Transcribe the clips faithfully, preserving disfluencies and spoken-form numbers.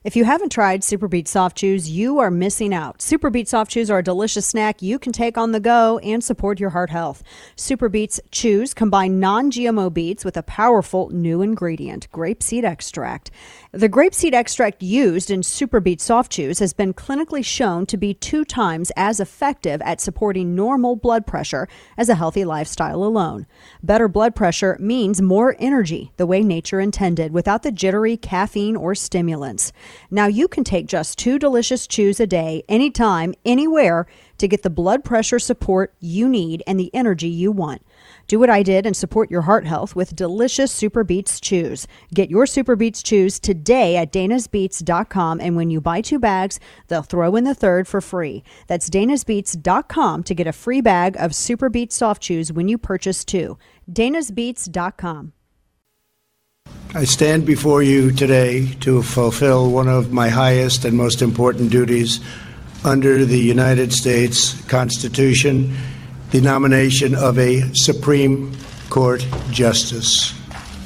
If you haven't tried Super Beets Soft Chews, you are missing out. Super Beets Soft Chews are a delicious snack you can take on the go and support your heart health. Super Beets Chews combine non-G M O beets with a powerful new ingredient, grapeseed extract. The grapeseed extract used in Super Beets Soft Chews has been clinically shown to be two times as effective at supporting normal blood pressure as a healthy lifestyle alone. Better blood pressure means more energy, the way nature intended, without the jittery caffeine or stimulants. Now you can take just two delicious chews a day, anytime, anywhere, to get the blood pressure support you need and the energy you want. Do what I did and support your heart health with delicious Super Beets Chews. Get your Super Beets Chews today at danas beets dot com, and when you buy two bags, they'll throw in the third for free. That's danas beets dot com to get a free bag of Super Beets Soft Chews when you purchase two. danas beets dot com. I stand before you today to fulfill one of my highest and most important duties under the United States Constitution, the nomination of a Supreme Court Justice.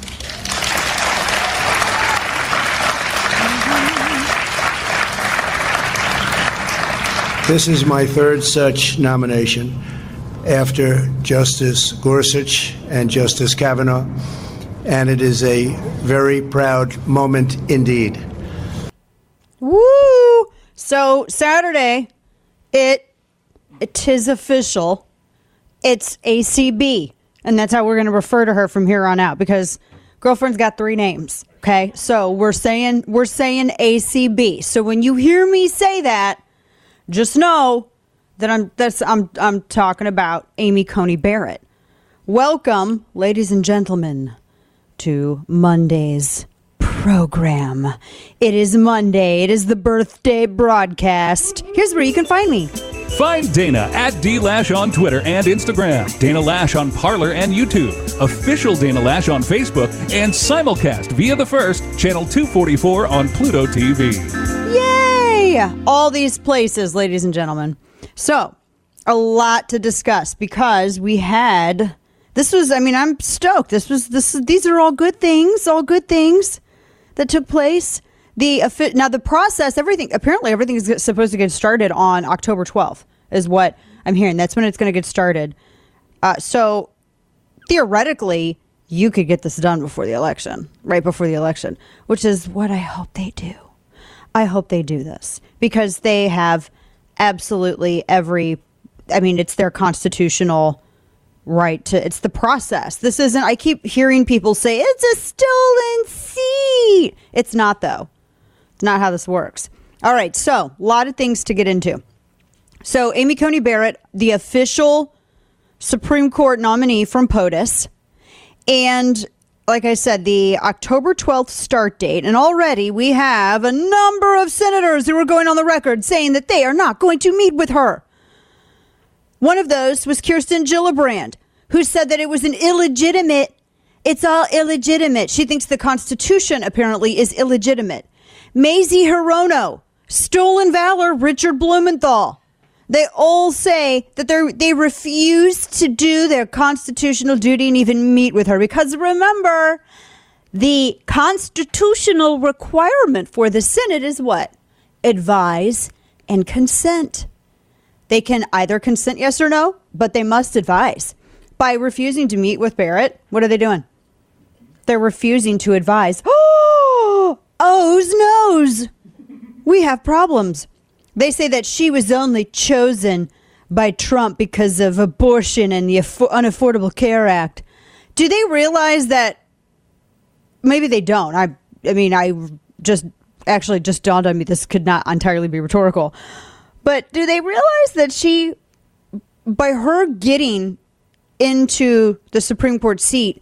This is my third such nomination after Justice Gorsuch and Justice Kavanaugh, and it is a very proud moment indeed. Woo! So Saturday, it it is official. It's A C B, and that's how we're going to refer to her from here on out, because girlfriend's got three names. Okay, so we're saying we're saying A C B. So when you hear me say that, just know that I'm that's I'm I'm talking about Amy Coney Barrett. Welcome, ladies and gentlemen, to Monday's program. It is Monday. It is the birthday broadcast. Here's where you can find me. Find Dana at D Lash on Twitter and Instagram, Dana Lash on Parler and YouTube, official Dana Lash on Facebook, and simulcast via the First, channel two forty-four on Pluto T V. Yay! All these places, ladies and gentlemen. So, a lot to discuss because we had... This was, I mean, I'm stoked. This was, this. These are all good things, all good things that took place. The now the process, everything. Apparently, everything is supposed to get started on October twelfth, is what I'm hearing. That's when it's going to get started. Uh, so theoretically, you could get this done before the election, right before the election, which is what I hope they do. I hope they do this because they have absolutely every. I mean, it's their constitutional right to, it's the process. This isn't, I keep hearing people say it's a stolen seat. It's not, though. It's not how this works. All right. So a lot of things to get into. So Amy Coney Barrett, the official Supreme Court nominee from POTUS. And like I said, the October twelfth start date. And already we have a number of senators who are going on the record saying that they are not going to meet with her. One of those was Kirsten Gillibrand, who said that it was an illegitimate, it's all illegitimate. She thinks the Constitution apparently is illegitimate. Mazie Hirono, Stolen Valor, Richard Blumenthal. They all say that they they refuse to do their constitutional duty and even meet with her. Because remember, the constitutional requirement for the Senate is what? Advise and consent. They can either consent yes or no, but they must advise. By refusing to meet with Barrett, what are they doing? They're refusing to advise. Oh, oh's knows. We have problems. They say that she was only chosen by Trump because of abortion and the Unaffordable Care Act. Do they realize that? Maybe they don't. I, I mean, I just actually just dawned on me this could not entirely be rhetorical. But do they realize that she, by her getting into the Supreme Court seat,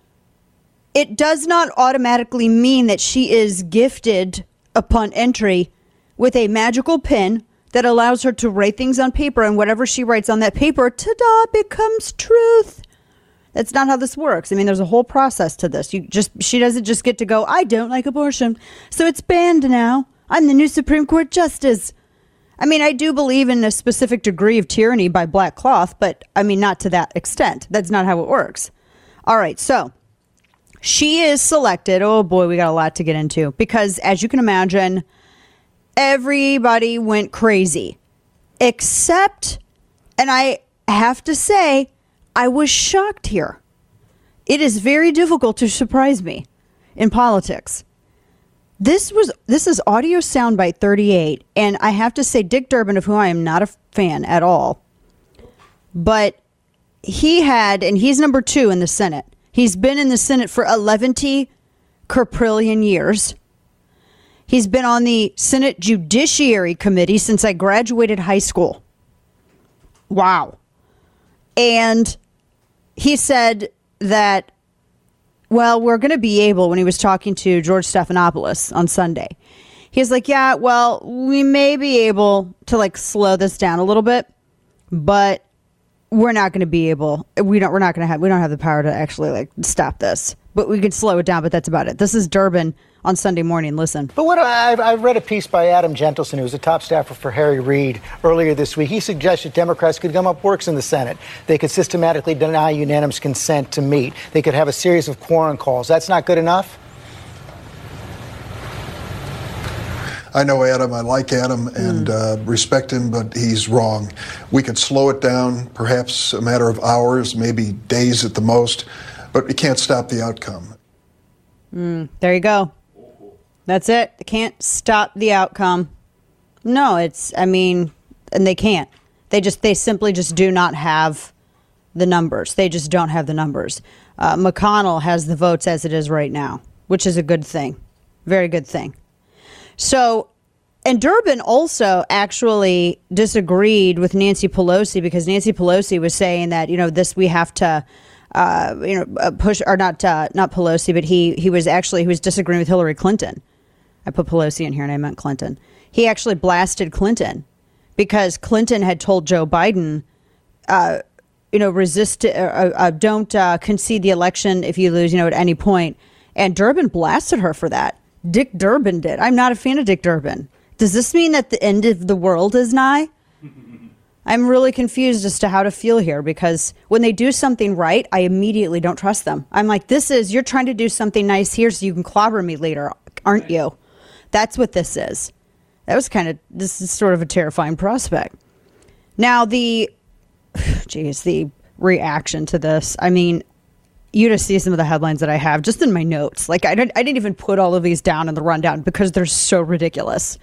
it does not automatically mean that she is gifted upon entry with a magical pen that allows her to write things on paper, and whatever she writes on that paper, ta-da, becomes truth. That's not how this works. I mean, there's a whole process to this. You just she doesn't just get to go, I don't like abortion, so it's banned now. I'm the new Supreme Court Justice. I mean, I do believe in a specific degree of tyranny by black cloth, but I mean, not to that extent. That's not how it works. All right, so she is selected. Oh boy, we got a lot to get into because, as you can imagine, Everybody went crazy. Except, and I have to say, I was shocked here. It is very difficult to surprise me in politics. This was this is audio soundbite thirty-eight, and I have to say Dick Durbin, of whom I am not a fan at all, but he had, and he's number two in the Senate. He's been in the Senate for eleven quadrillion years. He's been on the Senate Judiciary Committee since I graduated high school. Wow. And he said that, well, we're going to be able, when he was talking to George Stephanopoulos on Sunday, he's like, yeah, well, we may be able to like slow this down a little bit, but we're not going to be able, we don't, we're not going to have, we don't have the power to actually like stop this, but we can slow it down. But that's about it. This is Durbin on Sunday morning. Listen. But what I've, I've read a piece by Adam Gentleson, who was a top staffer for Harry Reid earlier this week. He suggested Democrats could gum up works in the Senate. They could systematically deny unanimous consent to meet. They could have a series of quorum calls. That's not good enough? I know Adam. I like Adam and uh, respect him, but he's wrong. We could slow it down, perhaps a matter of hours, maybe days at the most, but we can't stop the outcome. Mm, there you go. That's it. They can't stop the outcome. No, it's, I mean, and they can't. They just, they simply just do not have the numbers. They just don't have the numbers. Uh, McConnell has the votes as it is right now, which is a good thing. Very good thing. So, and Durbin also actually disagreed with Nancy Pelosi because Nancy Pelosi was saying that, you know, this, we have to, uh, you know, uh, push, or not, uh, not Pelosi, but he, he was actually, he was disagreeing with Hillary Clinton. I put Pelosi in here and I meant Clinton. He actually blasted Clinton because Clinton had told Joe Biden, uh, you know, resist, uh, uh, don't uh, concede the election if you lose, you know, at any point. And Durbin blasted her for that. Dick Durbin did. I'm not a fan of Dick Durbin. Does this mean that the end of the world is nigh? I'm really confused as to how to feel here because when they do something right, I immediately don't trust them. I'm like, this is, you're trying to do something nice here so you can clobber me later, aren't you? That's what this is. That was kind of, this is sort of a terrifying prospect. Now, the, geez, the reaction to this, I mean, you just see some of the headlines that I have just in my notes. Like, I didn't, I didn't even put all of these down in the rundown because they're so ridiculous.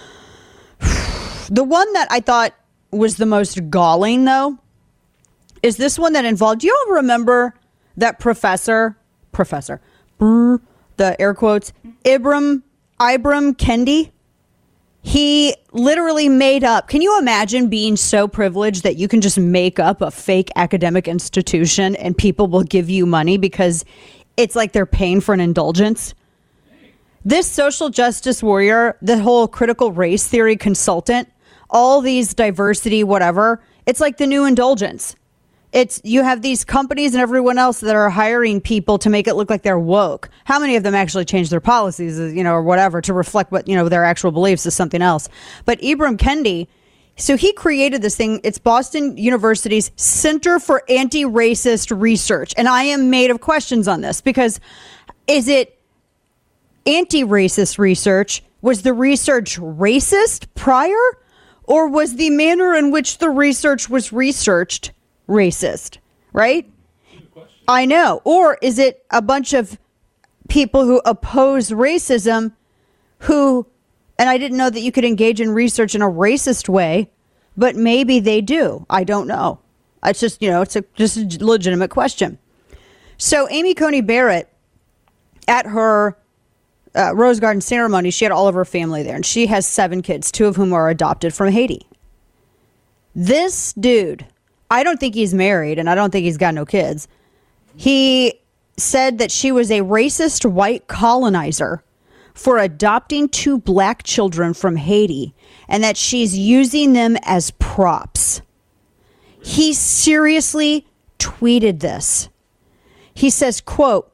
The one that I thought was the most galling, though, is this one that involved, do you all remember that professor, professor, brr, the air quotes, Ibram, Ibram Kendi? He literally made up. Can you imagine being so privileged that you can just make up a fake academic institution and people will give you money because it's like they're paying for an indulgence? This social justice warrior, the whole critical race theory consultant, all these diversity, whatever, it's like the new indulgence. It's, you have these companies and everyone else that are hiring people to make it look like they're woke. How many of them actually change their policies, you know, or whatever to reflect what, you know, their actual beliefs is something else. But Ibram Kendi, so he created this thing. It's Boston University's Center for Anti-Racist Research. And I am made of questions on this because is it anti-racist research? Was the research racist prior? Or was the manner in which the research was researched racist, right? I know. Or is it a bunch of people who oppose racism who, and I didn't know that you could engage in research in a racist way, but maybe they do. I don't know. It's just, you know, it's a, just a legitimate question. So Amy Coney Barrett, at her uh, Rose Garden ceremony, she had all of her family there, and she has seven kids, two of whom are adopted from Haiti. This dude, I don't think he's married, and I don't think he's got no kids. He said that she was a racist white colonizer for adopting two black children from Haiti, and that she's using them as props. He seriously tweeted this. He says, quote,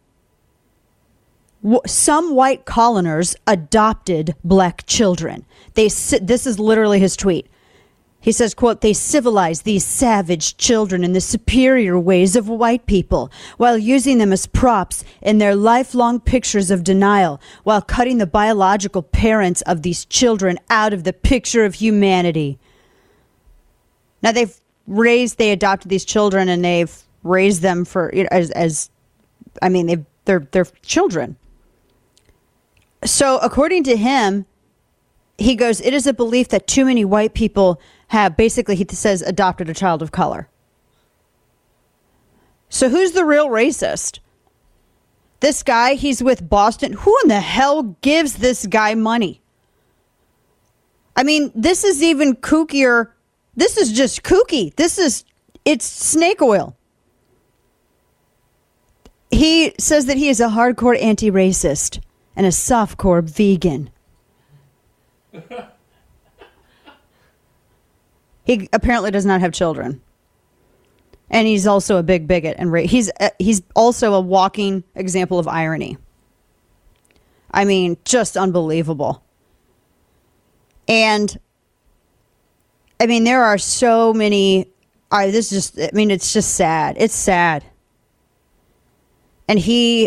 some white coloners adopted black children. They, this is literally his tweet. He says, quote, they civilize these savage children in the superior ways of white people while using them as props in their lifelong pictures of denial, while cutting the biological parents of these children out of the picture of humanity. Now, they've raised, they adopted these children and they've raised them for, you know, as, as I mean, they've, they're, they're children. So according to him, he goes, it is a belief that too many white people have, basically, he says, adopted a child of color. So who's the real racist? This guy, he's with Boston. Who in the hell gives this guy money? I mean, this is even kookier. This is just kooky. This is, it's snake oil. He says that he is a hardcore anti-racist and a softcore vegan. He apparently does not have children. And he's also a big bigot. And ra- he's uh, he's also a walking example of irony. I mean, just unbelievable. And, I mean, there are so many... I, this is just, I mean, it's just sad. It's sad. And he...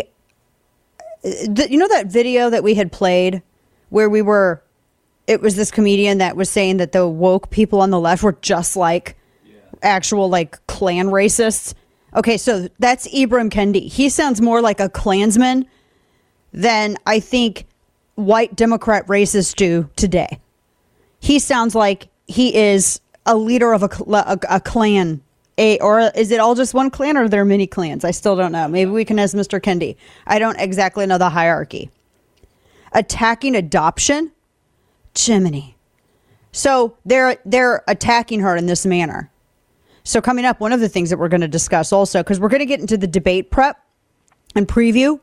The, you know that video that we had played where we were... It was this comedian that was saying that the woke people on the left were just like yeah. actual like Klan racists. Okay, so that's Ibram Kendi. He sounds more like a Klansman than I think white Democrat racists do today. He sounds like he is a leader of a, a, a Klan. A, or is it all just one Klan or are there many clans? I still don't know. Maybe we can ask Mister Kendi. I don't exactly know the hierarchy. Attacking adoption? Jiminy. So they're they're attacking her in this manner. So coming up, one of the things that we're going to discuss also, because we're going to get into the debate prep and preview.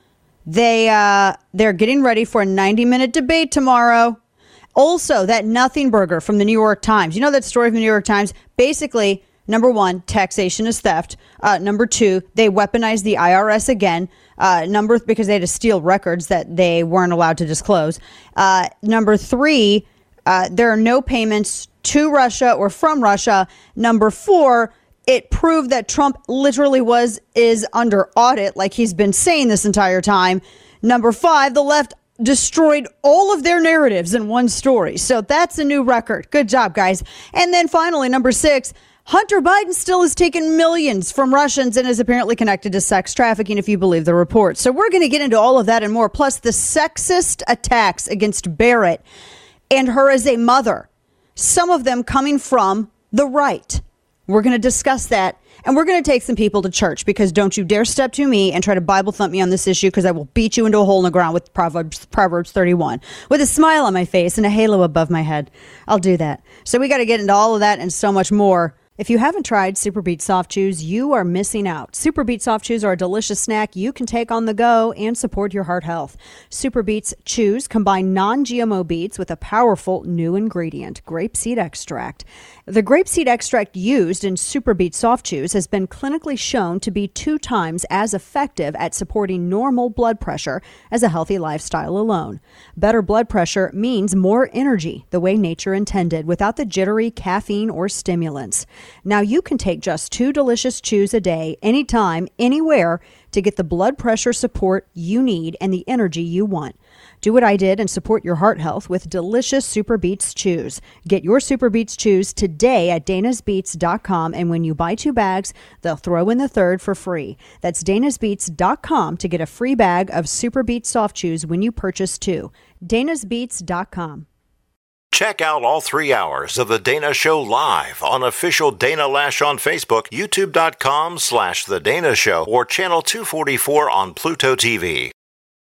They uh, they're getting ready for a ninety minute debate tomorrow. Also, that Nothing Burger from the New York Times. You know that story from the New York Times? Basically, number one, taxation is theft. Uh, number two, they weaponized the I R S again. Uh, number because they had to steal records that they weren't allowed to disclose. Uh, number three, uh, there are no payments to Russia or from Russia. Number four, it proved that Trump literally was is under audit, like he's been saying this entire time. Number five, the left destroyed all of their narratives in one story. So that's a new record. Good job, guys. And then finally, number six, Hunter Biden still has taken millions from Russians and is apparently connected to sex trafficking, if you believe the report. So we're going to get into all of that and more, plus the sexist attacks against Barrett and her as a mother, some of them coming from the right. We're going to discuss that, and we're going to take some people to church, because don't you dare step to me and try to Bible thump me on this issue, because I will beat you into a hole in the ground with Proverbs, Proverbs thirty-one. With a smile on my face and a halo above my head. I'll do that. So we got to get into all of that and so much more. If you haven't tried Super Beet Soft Chews, you are missing out. Super Beet Soft Chews are a delicious snack you can take on the go and support your heart health. Super Beets Chews combine non-G M O beets with a powerful new ingredient, grapeseed extract. The grapeseed extract used in Super Beet Soft Chews has been clinically shown to be two times as effective at supporting normal blood pressure as a healthy lifestyle alone. Better blood pressure means more energy, the way nature intended, without the jittery caffeine or stimulants. Now you can take just two delicious chews a day, anytime, anywhere, to get the blood pressure support you need and the energy you want. Do what I did and support your heart health with delicious Super Beets Chews. Get your Super Beets Chews today at danas beets dot com, and when you buy two bags, they'll throw in the third for free. That's danas beets dot com to get a free bag of Super Beets Soft Chews when you purchase two. danas beets dot com. Check out all three hours of The Dana Show live on official Dana Lash on Facebook, youtube.com slash The Dana Show, or channel two forty-four on Pluto T V.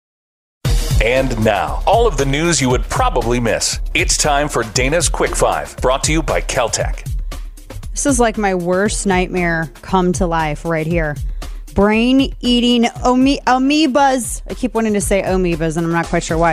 And now, all of the news you would probably miss. It's time for Dana's Quick Five, brought to you by Caltech. This is like my worst nightmare come to life right here. Brain-eating ame- amoebas. I keep wanting to say amoebas, and I'm not quite sure why.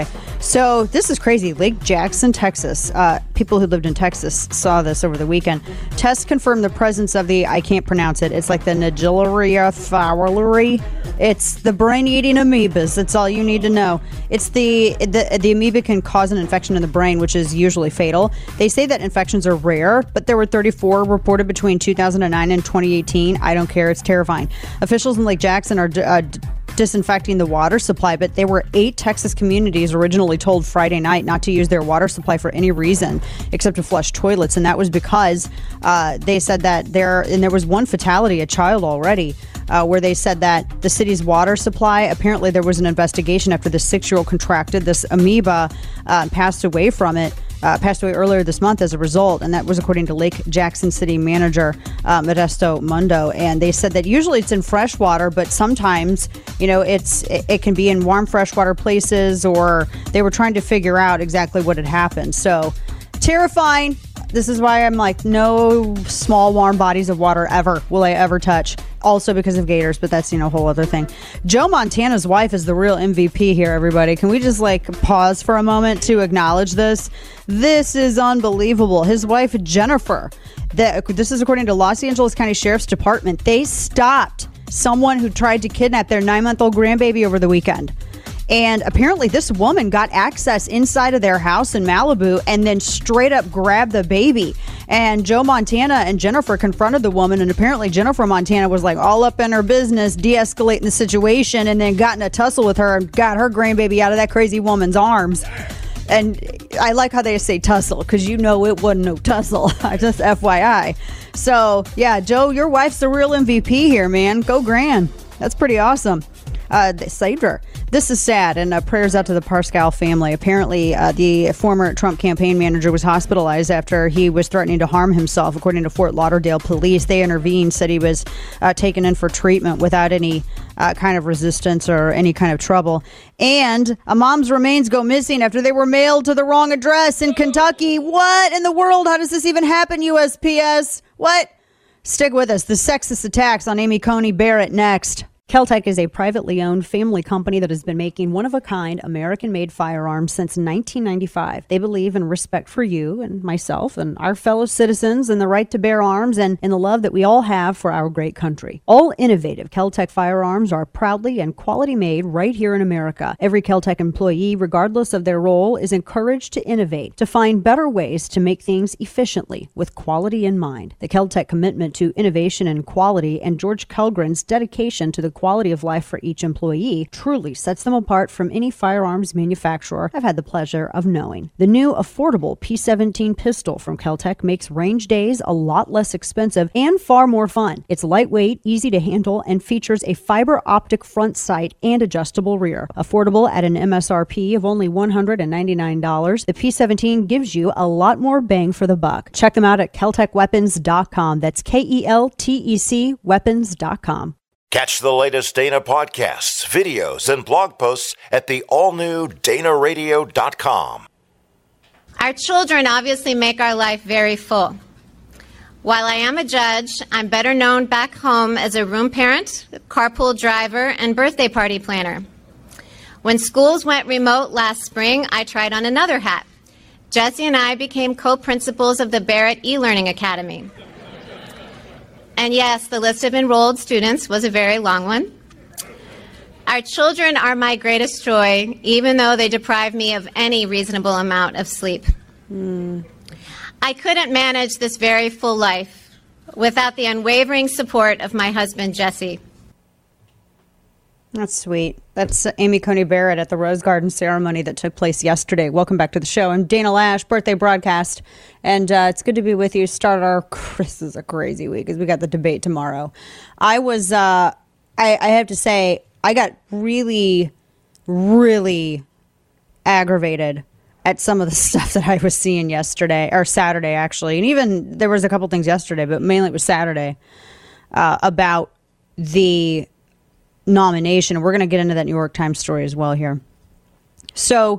So this is crazy. Lake Jackson, Texas. Uh, people who lived in Texas saw this over the weekend. Tests confirmed the presence of the, I can't pronounce it. It's like the Naegleria fowleri. It's the brain-eating amoebas. That's all you need to know. It's the, the the amoeba can cause an infection in the brain, which is usually fatal. They say that infections are rare, but there were thirty-four reported between two thousand nine and twenty eighteen. I don't care. It's terrifying. Officials in Lake Jackson are uh, disinfecting the water supply, but there were eight Texas communities originally told Friday night not to use their water supply for any reason except to flush toilets, and that was because uh, they said that there and there was one fatality, a child already, uh, where they said that the city's water supply, apparently there was an investigation after the six-year-old contracted this amoeba, uh, passed away from it. Uh, passed away earlier this month as a result, and that was according to Lake Jackson City Manager uh, Modesto Mundo. And they said that usually it's in fresh water, but sometimes, you know, it's it, it can be in warm freshwater places, or they were trying to figure out exactly what had happened. So terrifying. This is why I'm like, no small warm bodies of water ever will I ever touch. Also because of gators, but that's, you know, a whole other thing. Joe Montana's wife is the real M V P here, everybody. Can we just like pause for a moment to acknowledge this? This is unbelievable. His wife, Jennifer, the, this is according to Los Angeles County Sheriff's Department. They stopped someone who tried to kidnap their nine-month-old grandbaby over the weekend. And apparently this woman got access inside of their house in Malibu and then straight up grabbed the baby. And Joe Montana and Jennifer confronted the woman, and apparently Jennifer Montana was like all up in her business, de-escalating the situation, and then got in a tussle with her and got her grandbaby out of that crazy woman's arms. And I like how they say tussle, because you know it wasn't no tussle. Just F Y I. So, yeah, Joe, your wife's the real M V P here, man. Go Gran. That's pretty awesome. Uh, they saved her. This is sad, and uh, prayers out to the Parscale family. Apparently, uh, the former Trump campaign manager was hospitalized after he was threatening to harm himself. According to Fort Lauderdale police, they intervened, said he was uh, taken in for treatment without any uh, kind of resistance or any kind of trouble. And a mom's remains go missing after they were mailed to the wrong address in Kentucky. What in the world? How does this even happen, U S P S? What? Stick with us. The sexist attacks on Amy Coney Barrett next. Kel-Tec is a privately owned family company that has been making one-of-a-kind American-made firearms since nineteen ninety-five. They believe in respect for you and myself and our fellow citizens and the right to bear arms and in the love that we all have for our great country. All innovative Kel-Tec firearms are proudly and quality-made right here in America. Every Kel-Tec employee, regardless of their role, is encouraged to innovate, to find better ways to make things efficiently with quality in mind. The Kel-Tec commitment to innovation and quality and George Kellgren's dedication to the quality of life for each employee truly sets them apart from any firearms manufacturer I've had the pleasure of knowing. The new affordable P seventeen pistol from Kel-Tec makes range days a lot less expensive and far more fun. It's lightweight, easy to handle, and features a fiber optic front sight and adjustable rear. Affordable at an M S R P of only one hundred ninety-nine dollars, the P seventeen gives you a lot more bang for the buck. Check them out at Keltec Weapons dot com. That's K E L T E C weapons dot com. Catch the latest Dana podcasts, videos, and blog posts at the all-new Dana Radio dot com. Our children obviously make our life very full. While I am a judge, I'm better known back home as a room parent, carpool driver, and birthday party planner. When schools went remote last spring, I tried on another hat. Jesse and I became co-principals of the Barrett E-Learning Academy. And yes, the list of enrolled students was a very long one. Our children are my greatest joy, even though they deprive me of any reasonable amount of sleep. Mm. I couldn't manage this very full life without the unwavering support of my husband, Jesse. That's sweet. That's Amy Coney Barrett at the Rose Garden ceremony that took place yesterday. Welcome back to the show. I'm Dana Lash, birthday broadcast, and uh, it's good to be with you. Start our, this is a crazy week because we got the debate tomorrow. I was, uh, I, I have to say, I got really, really aggravated at some of the stuff that I was seeing yesterday, or Saturday actually, and even there was a couple things yesterday, but mainly it was Saturday, uh, about the nomination. We're going to get into that New York Times story as well here. So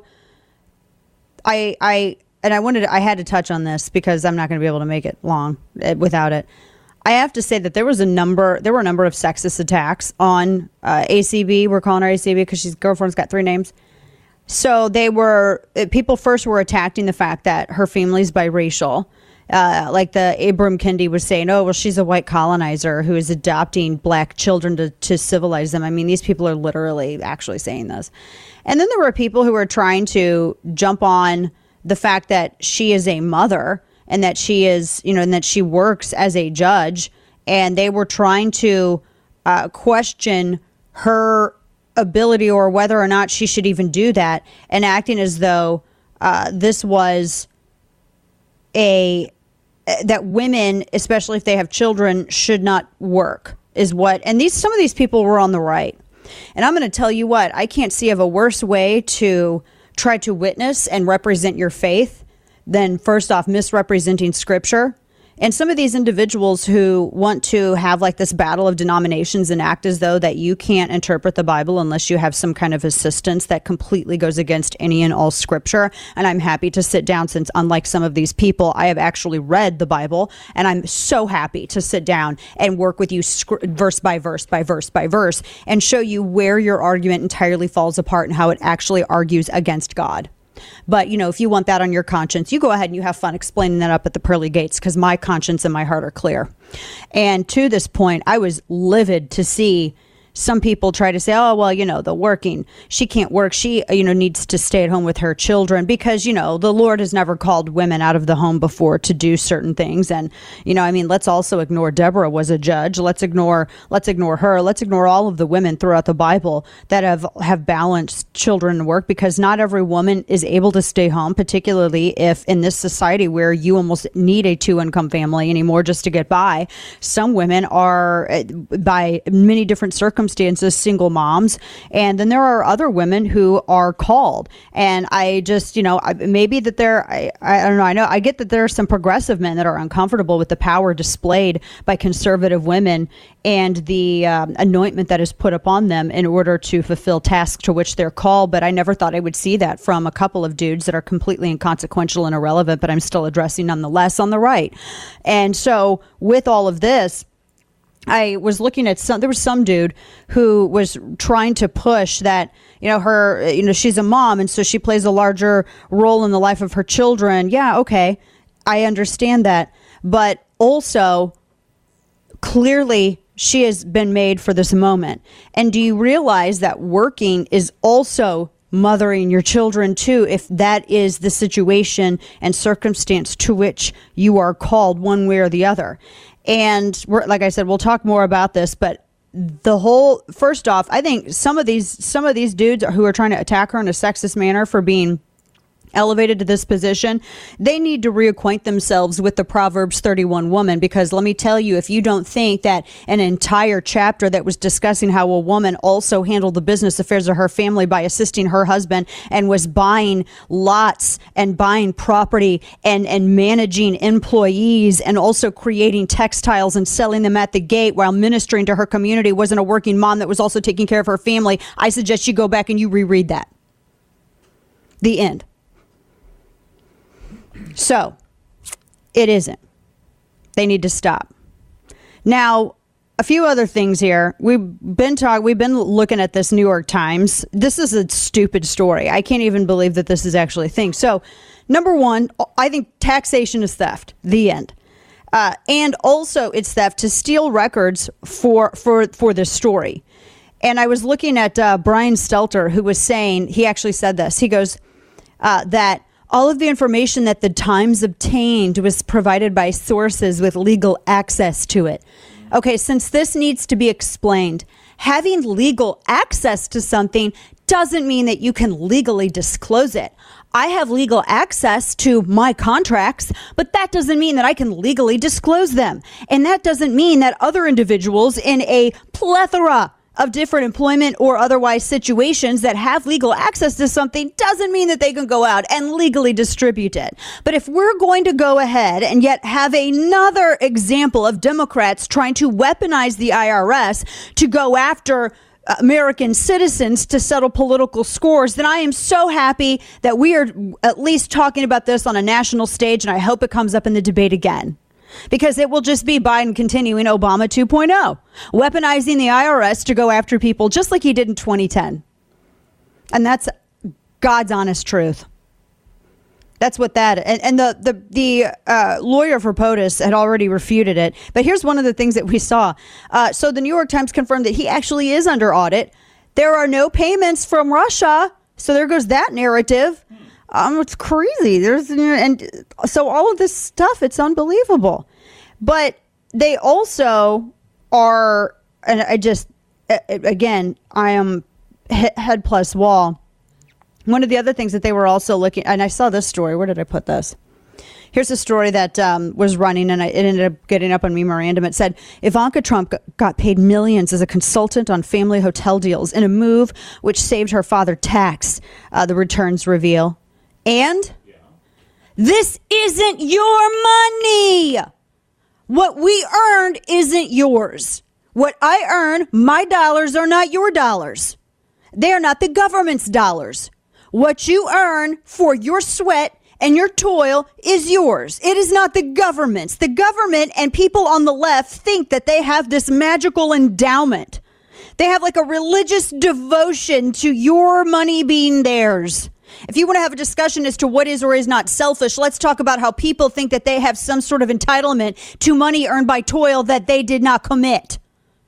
I, I, and I wanted to, I had to touch on this because I'm not going to be able to make it long without it. I have to say that there was a number, there were a number of sexist attacks on uh, A C B. We're calling her A C B because she's girlfriend's got three names. so they were, people first were attacking the fact that her family's biracial. Uh, like the Ibram Kendi was saying, oh, well, she's a white colonizer who is adopting black children to, to civilize them. I mean, these people are literally actually saying this. And then there were people who were trying to jump on the fact that she is a mother and that she is, you know, and that she works as a judge. And they were trying to uh, question her ability or whether or not she should even do that, and acting as though uh, this was a that women, especially if they have children, should not work is what. And these some of these people were on the right. And I'm going to tell you what, I can't see of a worse way to try to witness and represent your faith than, first off, misrepresenting scripture. And some of these individuals who want to have like this battle of denominations and act as though that you can't interpret the Bible unless you have some kind of assistance that completely goes against any and all scripture. And I'm happy to sit down, since unlike some of these people, I have actually read the Bible, and I'm so happy to sit down and work with you sc- verse by verse by verse by verse and show you where your argument entirely falls apart and how it actually argues against God. But, you know, if you want that on your conscience, you go ahead and you have fun explaining that up at the pearly gates, because my conscience and my heart are clear. And to this point, I was livid to see some people try to say, oh, well, you know, the working, she can't work. She, you know, needs to stay at home with her children because, you know, the Lord has never called women out of the home before to do certain things. And, you know, I mean, let's also ignore Deborah was a judge. Let's ignore, let's ignore her. Let's ignore all of the women throughout the Bible that have, have balanced children and work, because not every woman is able to stay home, particularly if in this society where you almost need a two income family anymore just to get by. Some women are, by many different circumstances, circumstances, single moms. And then there are other women who are called. And I just, you know, maybe that there, I, I don't know, I know, I get that there are some progressive men that are uncomfortable with the power displayed by conservative women and the um, anointment that is put upon them in order to fulfill tasks to which they're called. But I never thought I would see that from a couple of dudes that are completely inconsequential and irrelevant, but I'm still addressing nonetheless on the right. And so with all of this, I was looking at some, there was some dude who was trying to push that, you know, her, you know, she's a mom and so she plays a larger role in the life of her children. Yeah, okay. I understand that. But also, clearly, she has been made for this moment. And do you realize that working is also mothering your children too, if that is the situation and circumstance to which you are called one way or the other? And we're, like I said, we'll talk more about this, but the whole, first off, I think some of these, some of these dudes who are trying to attack her in a sexist manner for being elevated to this position, they need to reacquaint themselves with the Proverbs thirty-one woman, because let me tell you, if you don't think that an entire chapter that was discussing how a woman also handled the business affairs of her family by assisting her husband and was buying lots and buying property and, and managing employees and also creating textiles and selling them at the gate while ministering to her community wasn't a working mom that was also taking care of her family, I suggest you go back and you reread that. The end. So, it isn't. They need to stop. Now, a few other things here. We've been talking, we've been looking at this New York Times. This is a stupid story. I can't even believe that this is actually a thing. So, number one, I think taxation is theft. The end. Uh, and also, it's theft to steal records for for for this story. And I was looking at uh, Brian Stelter, who was saying, he actually said this. He goes, uh, that all of the information that the Times obtained was provided by sources with legal access to it. Okay, since this needs to be explained, having legal access to something doesn't mean that you can legally disclose it. I have legal access to my contracts, but that doesn't mean that I can legally disclose them. And that doesn't mean that other individuals in a plethora of different employment or otherwise situations that have legal access to something doesn't mean that they can go out and legally distribute it. But if we're going to go ahead and yet have another example of Democrats trying to weaponize the I R S to go after American citizens to settle political scores, then I am so happy that we are at least talking about this on a national stage, and I hope it comes up in the debate again. Because it will just be Biden continuing Obama two point oh, weaponizing the I R S to go after people just like he did in twenty ten. And that's God's honest truth. That's what that, and, and the the the uh, lawyer for POTUS had already refuted it. But here's one of the things that we saw. Uh, so the New York Times confirmed that he actually is under audit. There are no payments from Russia, so there goes that narrative. Um, it's crazy. There's and so all of this stuff, it's unbelievable. But they also are, and I just again, I am head plus wall. One of the other things that they were also looking, and I saw this story. Where did I put this? Here's a story that um, was running, and I, it ended up getting up on Memorandum. It said, Ivanka Trump got paid millions as a consultant on family hotel deals in a move which saved her father tax, uh, the returns reveal. And yeah. This isn't your money. What we earned isn't yours. What I earn, my dollars are not your dollars. They are not the government's dollars. What you earn for your sweat and your toil is yours. It is not the government's. The government and people on the left think that they have this magical endowment. They have like a religious devotion to your money being theirs. If you want to have a discussion as to what is or is not selfish, let's talk about how people think that they have some sort of entitlement to money earned by toil that they did not commit.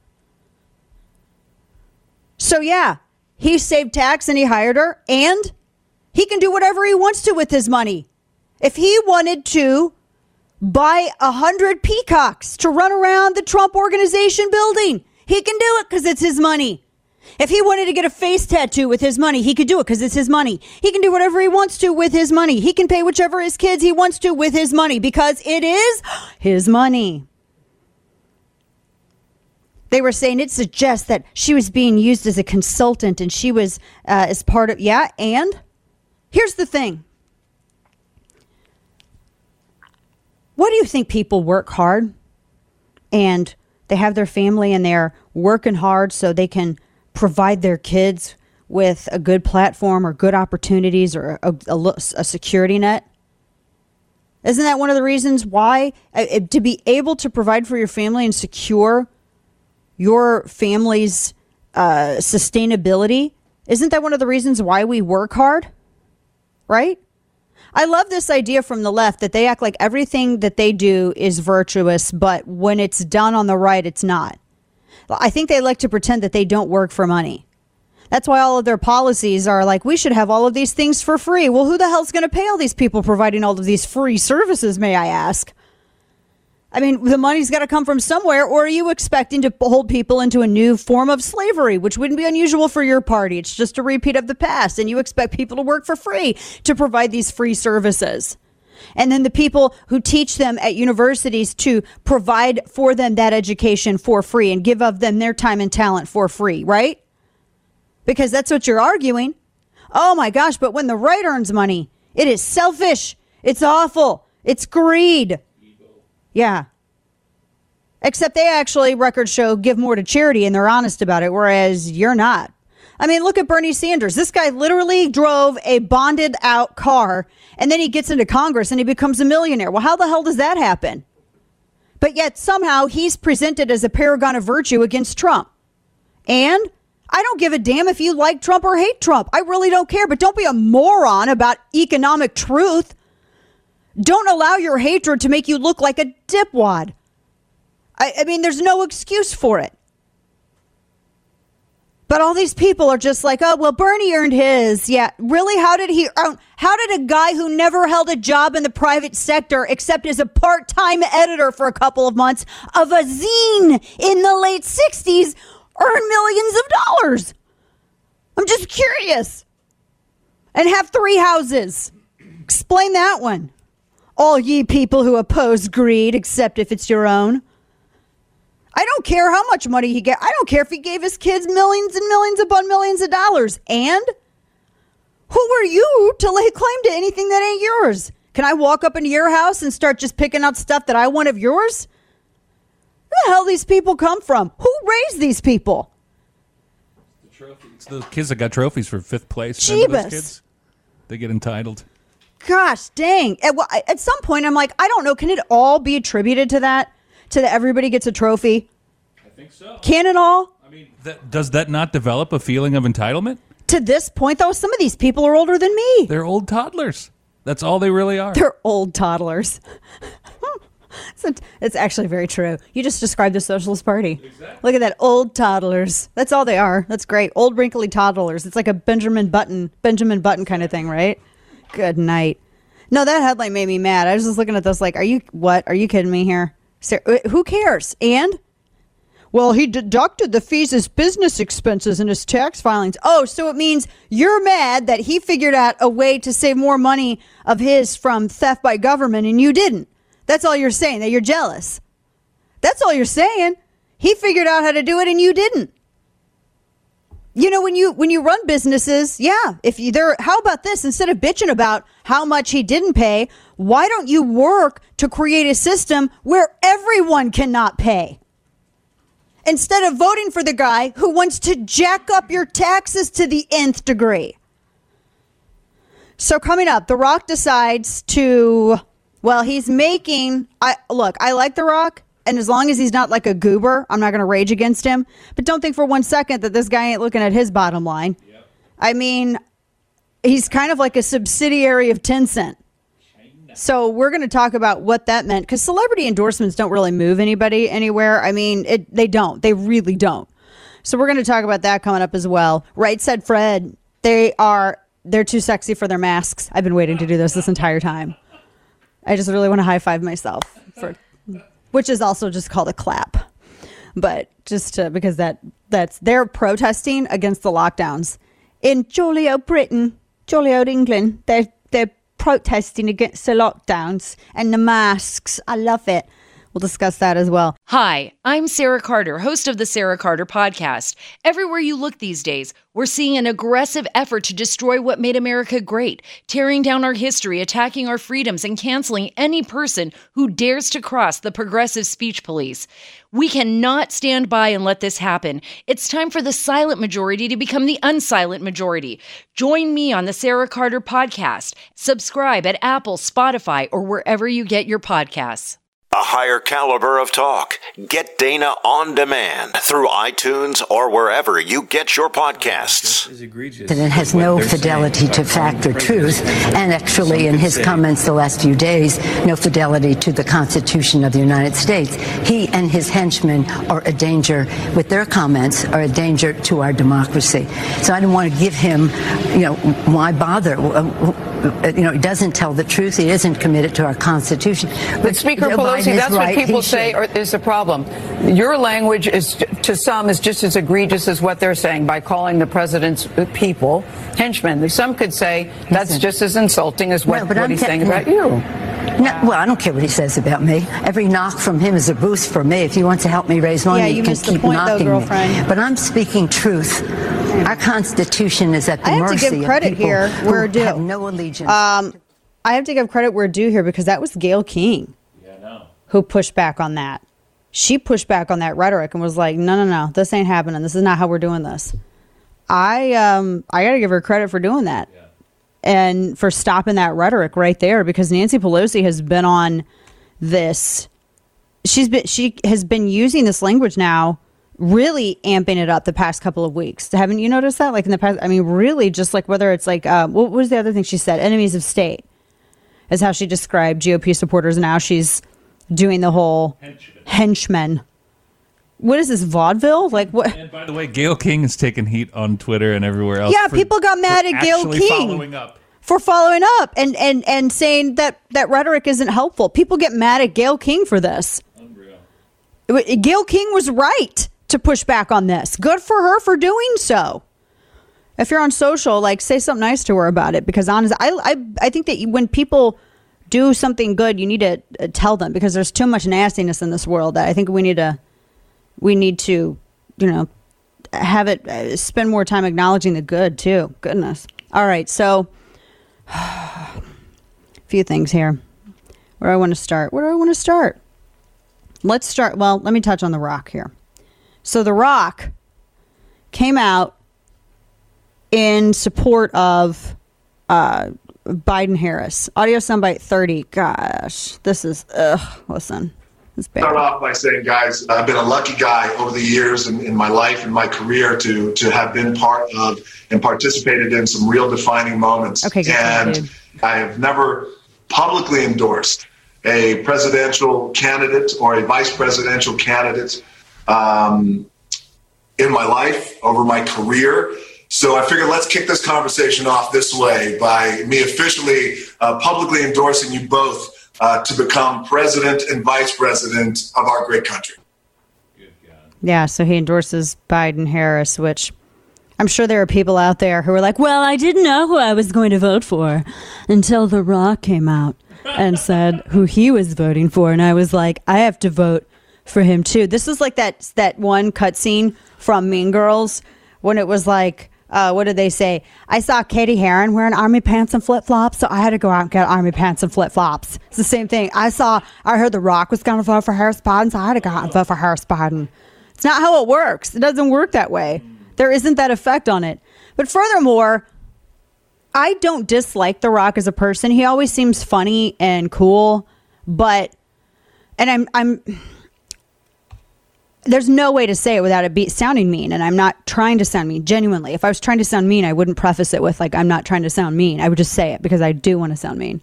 So yeah, he saved tax and he hired her, and he can do whatever he wants to with his money. If he wanted to buy a hundred peacocks to run around the Trump Organization building, he can do it because it's his money. If he wanted to get a face tattoo with his money, he could do it because it's his money. He can do whatever he wants to with his money. He can pay whichever his kids he wants to with his money because it is his money. They were saying it suggests that she was being used as a consultant and she was uh, as part of, yeah, and here's the thing. What do you think people work hard and they have their family and they're working hard so they can provide their kids with a good platform or good opportunities or a, a, a security net? Isn't that one of the reasons why uh, to be able to provide for your family and secure your family's uh, sustainability? Isn't that one of the reasons why we work hard? Right? I love this idea from the left that they act like everything that they do is virtuous, but when it's done on the right, it's not. I think they like to pretend that they don't work for money. That's why all of their policies are like, we should have all of these things for free. Well, who the hell's going to pay all these people providing all of these free services, may I ask? I mean, the money's got to come from somewhere, or are you expecting to hold people into a new form of slavery, which wouldn't be unusual for your party? It's just a repeat of the past, and you expect people to work for free to provide these free services. And then the people who teach them at universities to provide for them that education for free and give of them their time and talent for free, right? Because that's what you're arguing. Oh my gosh, but when the right earns money, it is selfish. It's awful. It's greed. Yeah. Except they actually, records show, give more to charity and they're honest about it, whereas you're not. I mean, look at Bernie Sanders. This guy literally drove a bonded out car and then he gets into Congress and he becomes a millionaire. Well, how the hell does that happen? But yet somehow he's presented as a paragon of virtue against Trump. And I don't give a damn if you like Trump or hate Trump. I really don't care. But don't be a moron about economic truth. Don't allow your hatred to make you look like a dipwad. I, I mean, there's no excuse for it. But all these people are just like, oh, well, Bernie earned his. Yeah, really? How did he earn? How did a guy who never held a job in the private sector, except as a part-time editor for a couple of months of a zine in the late sixties, earn millions of dollars? I'm just curious. And have three houses. Explain that one. All ye people who oppose greed, except if it's your own. I don't care how much money he get. I don't care if he gave his kids millions and millions upon millions of dollars. And who are you to lay claim to anything that ain't yours? Can I walk up into your house and start just picking out stuff that I want of yours? Where the hell these people come from? Who raised these people? The trophies. It's the kids that got trophies for fifth place. Jeebus. Those kids? They get entitled. Gosh, dang. At, well, at some point, I'm like, I don't know. Can it all be attributed to that? To that everybody gets a trophy? I think so. Can it all? I mean, that, does that not develop a feeling of entitlement? To this point, though, some of these people are older than me. They're old toddlers. That's all they really are. They're old toddlers. it's, it's actually very true. You just described the Socialist Party. Exactly. Look at that, old toddlers. That's all they are. That's great. Old wrinkly toddlers. It's like a Benjamin Button, Benjamin Button kind of thing, right? Good night. No, that headline made me mad. I was just looking at this like, are you, what? Are you kidding me here? Ser- who cares? And? Well, he deducted the fees as business expenses in his tax filings. Oh, so it means you're mad that he figured out a way to save more money of his from theft by government and you didn't. That's all you're saying, that you're jealous. That's all you're saying. He figured out how to do it and you didn't. You know, when you when you run businesses, yeah, if you there, how about this? Instead of bitching about how much he didn't pay, why don't you work to create a system where everyone cannot pay? Instead of voting for the guy who wants to jack up your taxes to the nth degree. So coming up, The Rock decides to, well, he's making, I look, I like The Rock, and as long as he's not like a goober, I'm not going to rage against him. But don't think for one second that this guy ain't looking at his bottom line. Yep. I mean, he's kind of like a subsidiary of Tencent. So we're going to talk about what that meant, because celebrity endorsements don't really move anybody anywhere. I mean, it, they don't. They really don't. So we're going to talk about that coming up as well. Right Said Fred. They are, they're too sexy for their masks. I've been waiting to do this this entire time. I just really want to high five myself, for, which is also just called a clap. But just to, because that that's, they're protesting against the lockdowns in jolly old Britain, jolly old England. They're, they're protesting against the lockdowns and the masks. I love it. We'll discuss that as well. Hi, I'm Sarah Carter, host of the Sarah Carter Podcast. Everywhere you look these days, we're seeing an aggressive effort to destroy what made America great, tearing down our history, attacking our freedoms, and canceling any person who dares to cross the progressive speech police. We cannot stand by and let this happen. It's time for the silent majority to become the unsilent majority. Join me on the Sarah Carter Podcast. Subscribe at Apple, Spotify, or wherever you get your podcasts. A higher caliber of talk. Get Dana on demand through iTunes or wherever you get your podcasts. And it has no fidelity to fact or truth, and actually in his comments the last few days, no fidelity to the Constitution of the United States. He and his henchmen are a danger, with their comments, are a danger to our democracy. So I don't want to give him, you know, why bother? You know, he doesn't tell the truth. He isn't committed to our Constitution. But Speaker Pelosi, that's right, what people say are, is the problem. Your language is, to some, is just as egregious as what they're saying by calling the president's people henchmen. Some could say that's Listen. just as insulting as what, well, what he's saying about you. No, well, I don't care what he says about me. Every knock from him is a boost for me. If he wants to help me raise money, yeah, you he can missed keep the point, knocking though, girlfriend. me. But I'm speaking truth. Our Constitution is at the I have mercy to give credit of people here where who due. have no allegiance. Um, I have to give credit where due here, because that was Gayle King yeah, no. who pushed back on that. She pushed back on that rhetoric and was like, no, no, no, this ain't happening. This is not how we're doing this. I um, I got to give her credit for doing that. Yeah. And for stopping that rhetoric right there, because Nancy Pelosi has been on this. She's been she has been using this language now, really amping it up the past couple of weeks. Haven't you noticed that? Like in the past, I mean, really, just like whether it's like, uh, what was the other thing she said? Enemies of state is how she described G O P supporters. Now she's doing the whole henchmen. henchmen. What is this, vaudeville? Like what? And by the way, Gayle King has taken heat on Twitter and everywhere else. Yeah, for, people got mad at Gayle King following up. for following up and, and, and saying that, that rhetoric isn't helpful. People get mad at Gayle King for this. Unreal. Gayle King was right to push back on this. Good for her for doing so. If you're on social, like, say something nice to her about it, because honestly, I, I, I think that when people do something good, you need to tell them, because there's too much nastiness in this world that I think we need to, we need to, you know, have it, uh, spend more time acknowledging the good too. Goodness. All right. So a few things here. Where do I want to start? Where do I want to start? Let's start. Well, let me touch on The Rock here. So The Rock came out in support of uh, Biden-Harris. Audio soundbite thirty. Gosh, this is, ugh, listen. That's bad. Start off by saying, guys, I've been a lucky guy over the years in, in my life and my career to to have been part of and participated in some real defining moments. Okay, good and dude. I have never publicly endorsed a presidential candidate or a vice presidential candidate um, in my life, over my career. So I figured let's kick this conversation off this way by me officially uh, publicly endorsing you both uh, to become president and vice president of our great country. Yeah, so he endorses Biden-Harris, which I'm sure there are people out there who are like, well, I didn't know who I was going to vote for until The Rock came out and said who he was voting for. And I was like, I have to vote for him, too. This is like that, that one cutscene from Mean Girls when it was like, uh, what did they say? I saw Katie Heron wearing army pants and flip-flops, so I had to go out and get army pants and flip-flops. It's the same thing. I saw, I heard The Rock was going to vote for Harris Biden, so I had to go out and vote for Harris Biden. It's not how it works. It doesn't work that way. There isn't that effect on it. But furthermore, I don't dislike The Rock as a person. He always seems funny and cool, but, and I'm, I'm, there's no way to say it without it be sounding mean. And I'm not trying to sound mean, genuinely. If I was trying to sound mean, I wouldn't preface it with like, I'm not trying to sound mean. I would just say it because I do want to sound mean.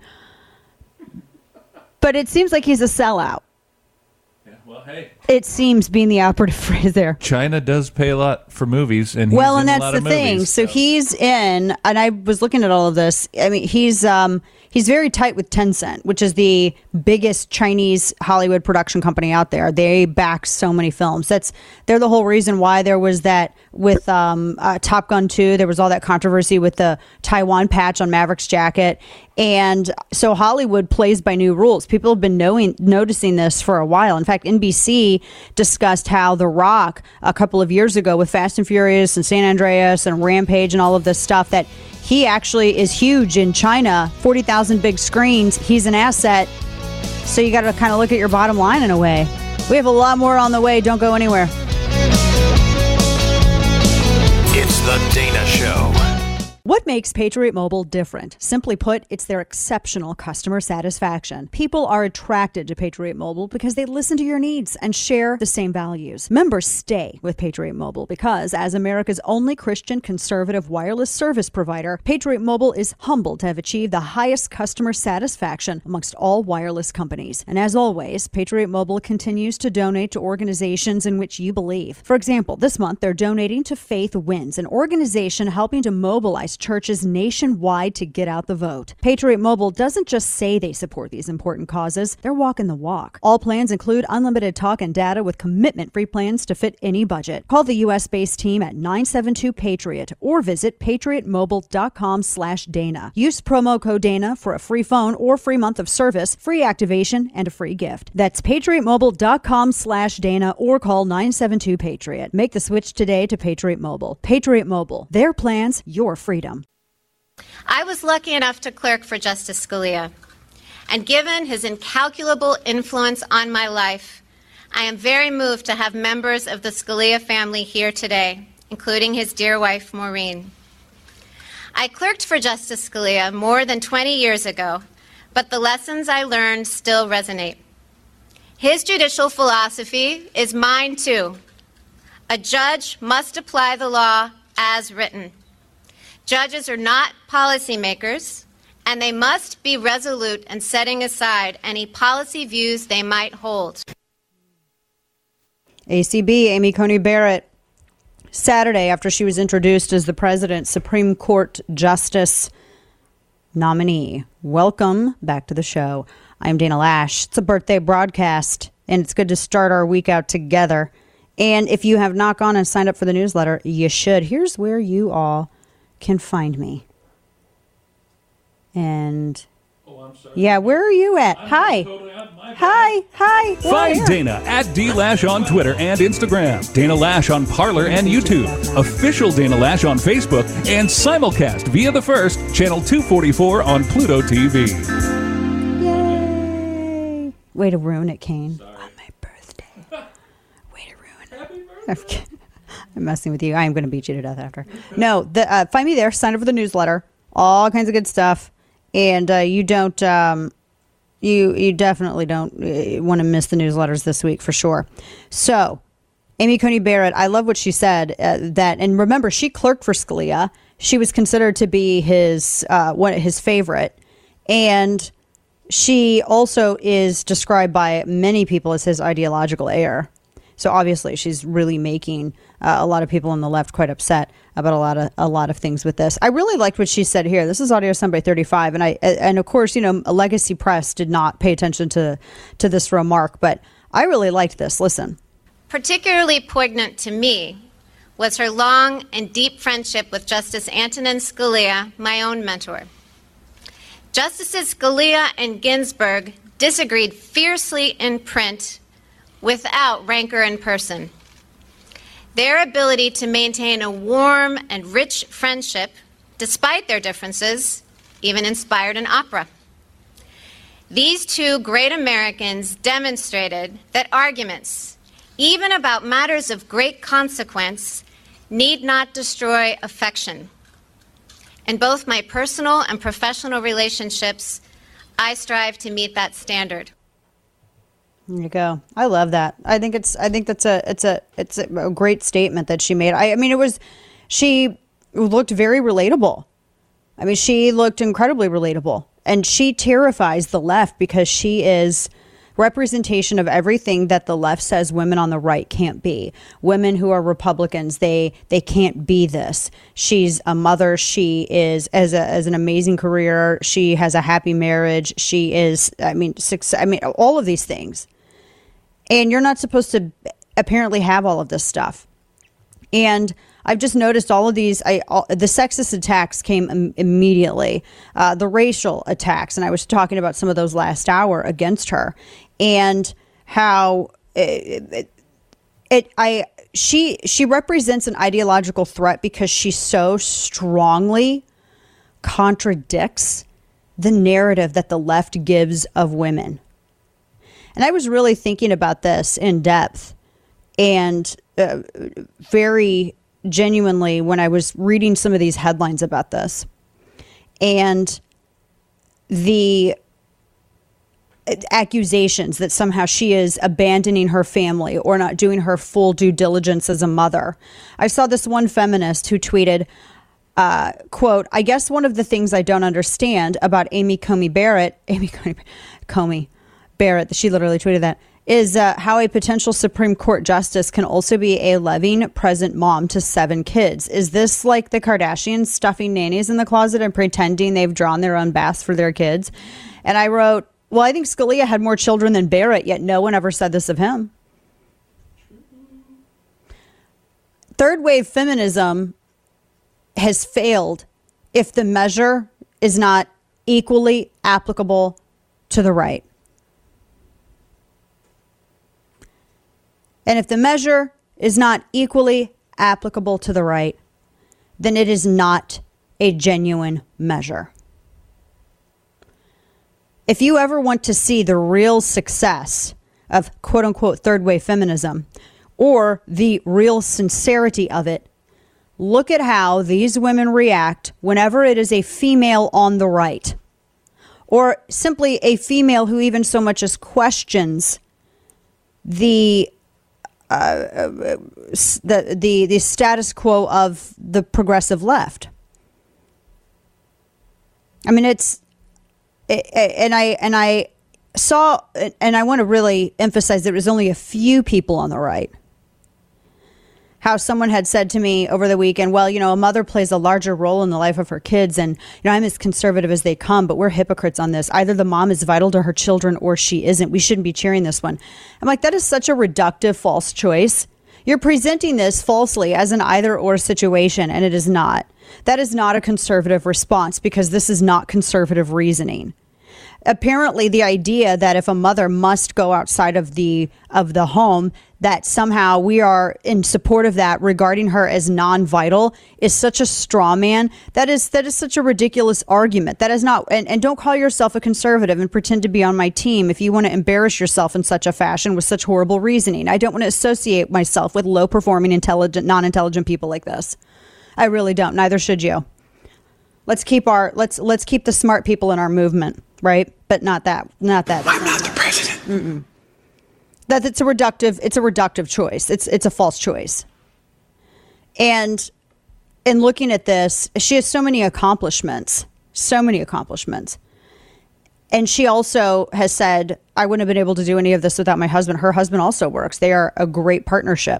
But it seems like he's a sellout. Well, hey. It seems, being the operative phrase there. China does pay a lot for movies, and he's well, in and a that's lot the of thing. movies, so. so he's in, and I was looking at all of this. I mean, he's um he's very tight with Tencent, which is the biggest Chinese Hollywood production company out there. They back so many films. That's they're the whole reason why there was that with um uh, Top Gun two. There was all that controversy with the Taiwan patch on Maverick's jacket. And so Hollywood plays by new rules. People have been knowing, noticing this for a while. In fact, N B C discussed how The Rock a couple of years ago with Fast and Furious and San Andreas and Rampage and all of this stuff, that he actually is huge in China, forty thousand big screens. He's an asset. So you got to kind of look at your bottom line in a way. We have a lot more on the way. Don't go anywhere. It's The Dana Show. What makes Patriot Mobile different? Simply put, it's their exceptional customer satisfaction. People are attracted to Patriot Mobile because they listen to your needs and share the same values. Members stay with Patriot Mobile because, as America's only Christian conservative wireless service provider, Patriot Mobile is humbled to have achieved the highest customer satisfaction amongst all wireless companies. And as always, Patriot Mobile continues to donate to organizations in which you believe. For example, this month they're donating to Faith Wins, an organization helping to mobilize churches nationwide to get out the vote. Patriot Mobile doesn't just say they support these important causes, they're walking the walk. All plans include unlimited talk and data with commitment-free plans to fit any budget. Call the U S-based team at nine seven two PATRIOT or visit patriotmobile.com slash Dana. Use promo code Dana for a free phone or free month of service, free activation, and a free gift. That's patriotmobile.com slash Dana or call nine seven two PATRIOT. Make the switch today to Patriot Mobile. Patriot Mobile. Their plans, your freedom. I was lucky enough to clerk for Justice Scalia, and given his incalculable influence on my life, I am very moved to have members of the Scalia family here today, including his dear wife, Maureen. I clerked for Justice Scalia more than twenty years ago, but the lessons I learned still resonate. His judicial philosophy is mine, too. A judge must apply the law as written. Judges are not policymakers, and they must be resolute in setting aside any policy views they might hold. A C B, Amy Coney Barrett, Saturday, after she was introduced as the President's Supreme Court Justice nominee. Welcome back to the show. I'm Dana Lash. It's a birthday broadcast, and it's good to start our week out together. And if you have not gone and signed up for the newsletter, you should. Here's where you all can find me. And oh, I'm sorry. Yeah, where are you at? I'm hi. Totally hi. Hi. Find yeah. Dana at D Lash on Twitter and Instagram. Dana Lash on Parler and YouTube. Official Dana Lash on Facebook and simulcast via The First, channel two forty-four on Pluto T V. Yay. Way to ruin it, Kane. Sorry. On my birthday. Way to ruin it. Happy birthday. I'm messing with you. I am going to beat you to death after. No, the, uh, find me there. Sign up for the newsletter. All kinds of good stuff. And uh, you don't, um, You you definitely don't uh, want to miss the newsletters this week for sure. So, Amy Coney Barrett, I love what she said. Uh, that and remember, she clerked for Scalia. She was considered to be his uh, one his favorite, and she also is described by many people as his ideological heir. So obviously, she's really making uh, a lot of people on the left quite upset about a lot of a lot of things with this. I really liked what she said here. This is audio sent by thirty-five, and I and of course, you know, Legacy Press did not pay attention to to this remark, but I really liked this. Listen. Particularly poignant to me was her long and deep friendship with Justice Antonin Scalia, my own mentor. Justices Scalia and Ginsburg disagreed fiercely in print without rancor in person. Their ability to maintain a warm and rich friendship, despite their differences, even inspired an opera. These two great Americans demonstrated that arguments, even about matters of great consequence, need not destroy affection. In both my personal and professional relationships, I strive to meet that standard. There you go. I love that. I think it's. I think that's a. It's a. It's a great statement that she made. I, I mean, it was. She looked very relatable. I mean, she looked incredibly relatable, and she terrifies the left because she is representation of everything that the left says women on the right can't be. Women who are Republicans, they they can't be this. She's a mother. She is as a as an amazing career. She has a happy marriage. She is. I mean, success. I mean, all of these things. And you're not supposed to apparently have all of this stuff. And I've just noticed all of these, I, all, the sexist attacks came im- immediately, uh, the racial attacks. And I was talking about some of those last hour against her and how it, it, it I, she, she represents an ideological threat because she so strongly contradicts the narrative that the left gives of women. And I was really thinking about this in depth and uh, very genuinely when I was reading some of these headlines about this. And the accusations that somehow she is abandoning her family or not doing her full due diligence as a mother. I saw this one feminist who tweeted, uh, quote, I guess one of the things I don't understand about Amy Coney Barrett, Amy Coney, Coney Barrett, she literally tweeted that, is uh, how a potential Supreme Court justice can also be a loving, present mom to seven kids. Is this like the Kardashians stuffing nannies in the closet and pretending they've drawn their own baths for their kids? And I wrote, well, I think Scalia had more children than Barrett, yet no one ever said this of him. Third wave feminism has failed if the measure is not equally applicable to the right. And if the measure is not equally applicable to the right, then it is not a genuine measure. If you ever want to see the real success of quote unquote third wave feminism or the real sincerity of it, look at how these women react whenever it is a female on the right or simply a female who even so much as questions the Uh, the the the status quo of the progressive left. I mean, it's it, and I and I saw and I want to really emphasize there was only a few people on the right. How someone had said to me over the weekend, well, you know, a mother plays a larger role in the life of her kids. And, you know, I'm as conservative as they come, but we're hypocrites on this. Either the mom is vital to her children or she isn't. We shouldn't be cheering this one. I'm like, that is such a reductive false choice. You're presenting this falsely as an either or situation, and it is not. That is not a conservative response because this is not conservative reasoning. Apparently, the idea that if a mother must go outside of the of the home, that somehow we are in support of that regarding her as non-vital is such a straw man. That is that is such a ridiculous argument. That is not, and, and don't call yourself a conservative and pretend to be on my team if you want to embarrass yourself in such a fashion with such horrible reasoning. I don't want to associate myself with low-performing, intelligent, non-intelligent people like this. I really don't. Neither should you. Let's keep our let's let's keep the smart people in our movement right? But not that, not that. I'm not the president. Mm-mm. That it's a reductive, it's a reductive choice. It's it's a false choice. And in looking at this, she has so many accomplishments, so many accomplishments. And she also has said, I wouldn't have been able to do any of this without my husband. Her husband also works. They are a great partnership.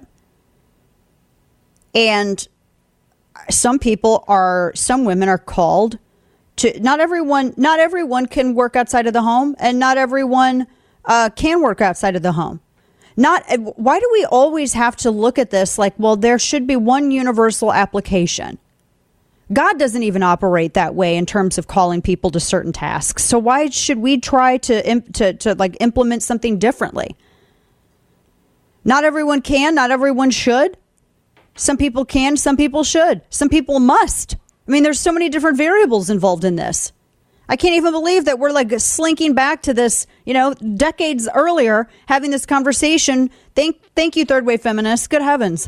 And some people are, some women are called to, not everyone, not everyone can work outside of the home, and not everyone uh, can work outside of the home. Not, why do we always have to look at this like, well, there should be one universal application? God doesn't even operate that way in terms of calling people to certain tasks. So why should we try to to to like implement something differently? Not everyone can, not everyone should. Some people can, some people should. Some people must. I mean, there's so many different variables involved in this. I can't even believe that we're like slinking back to this, you know, decades earlier, having this conversation. Thank thank you, third wave feminists. Good heavens.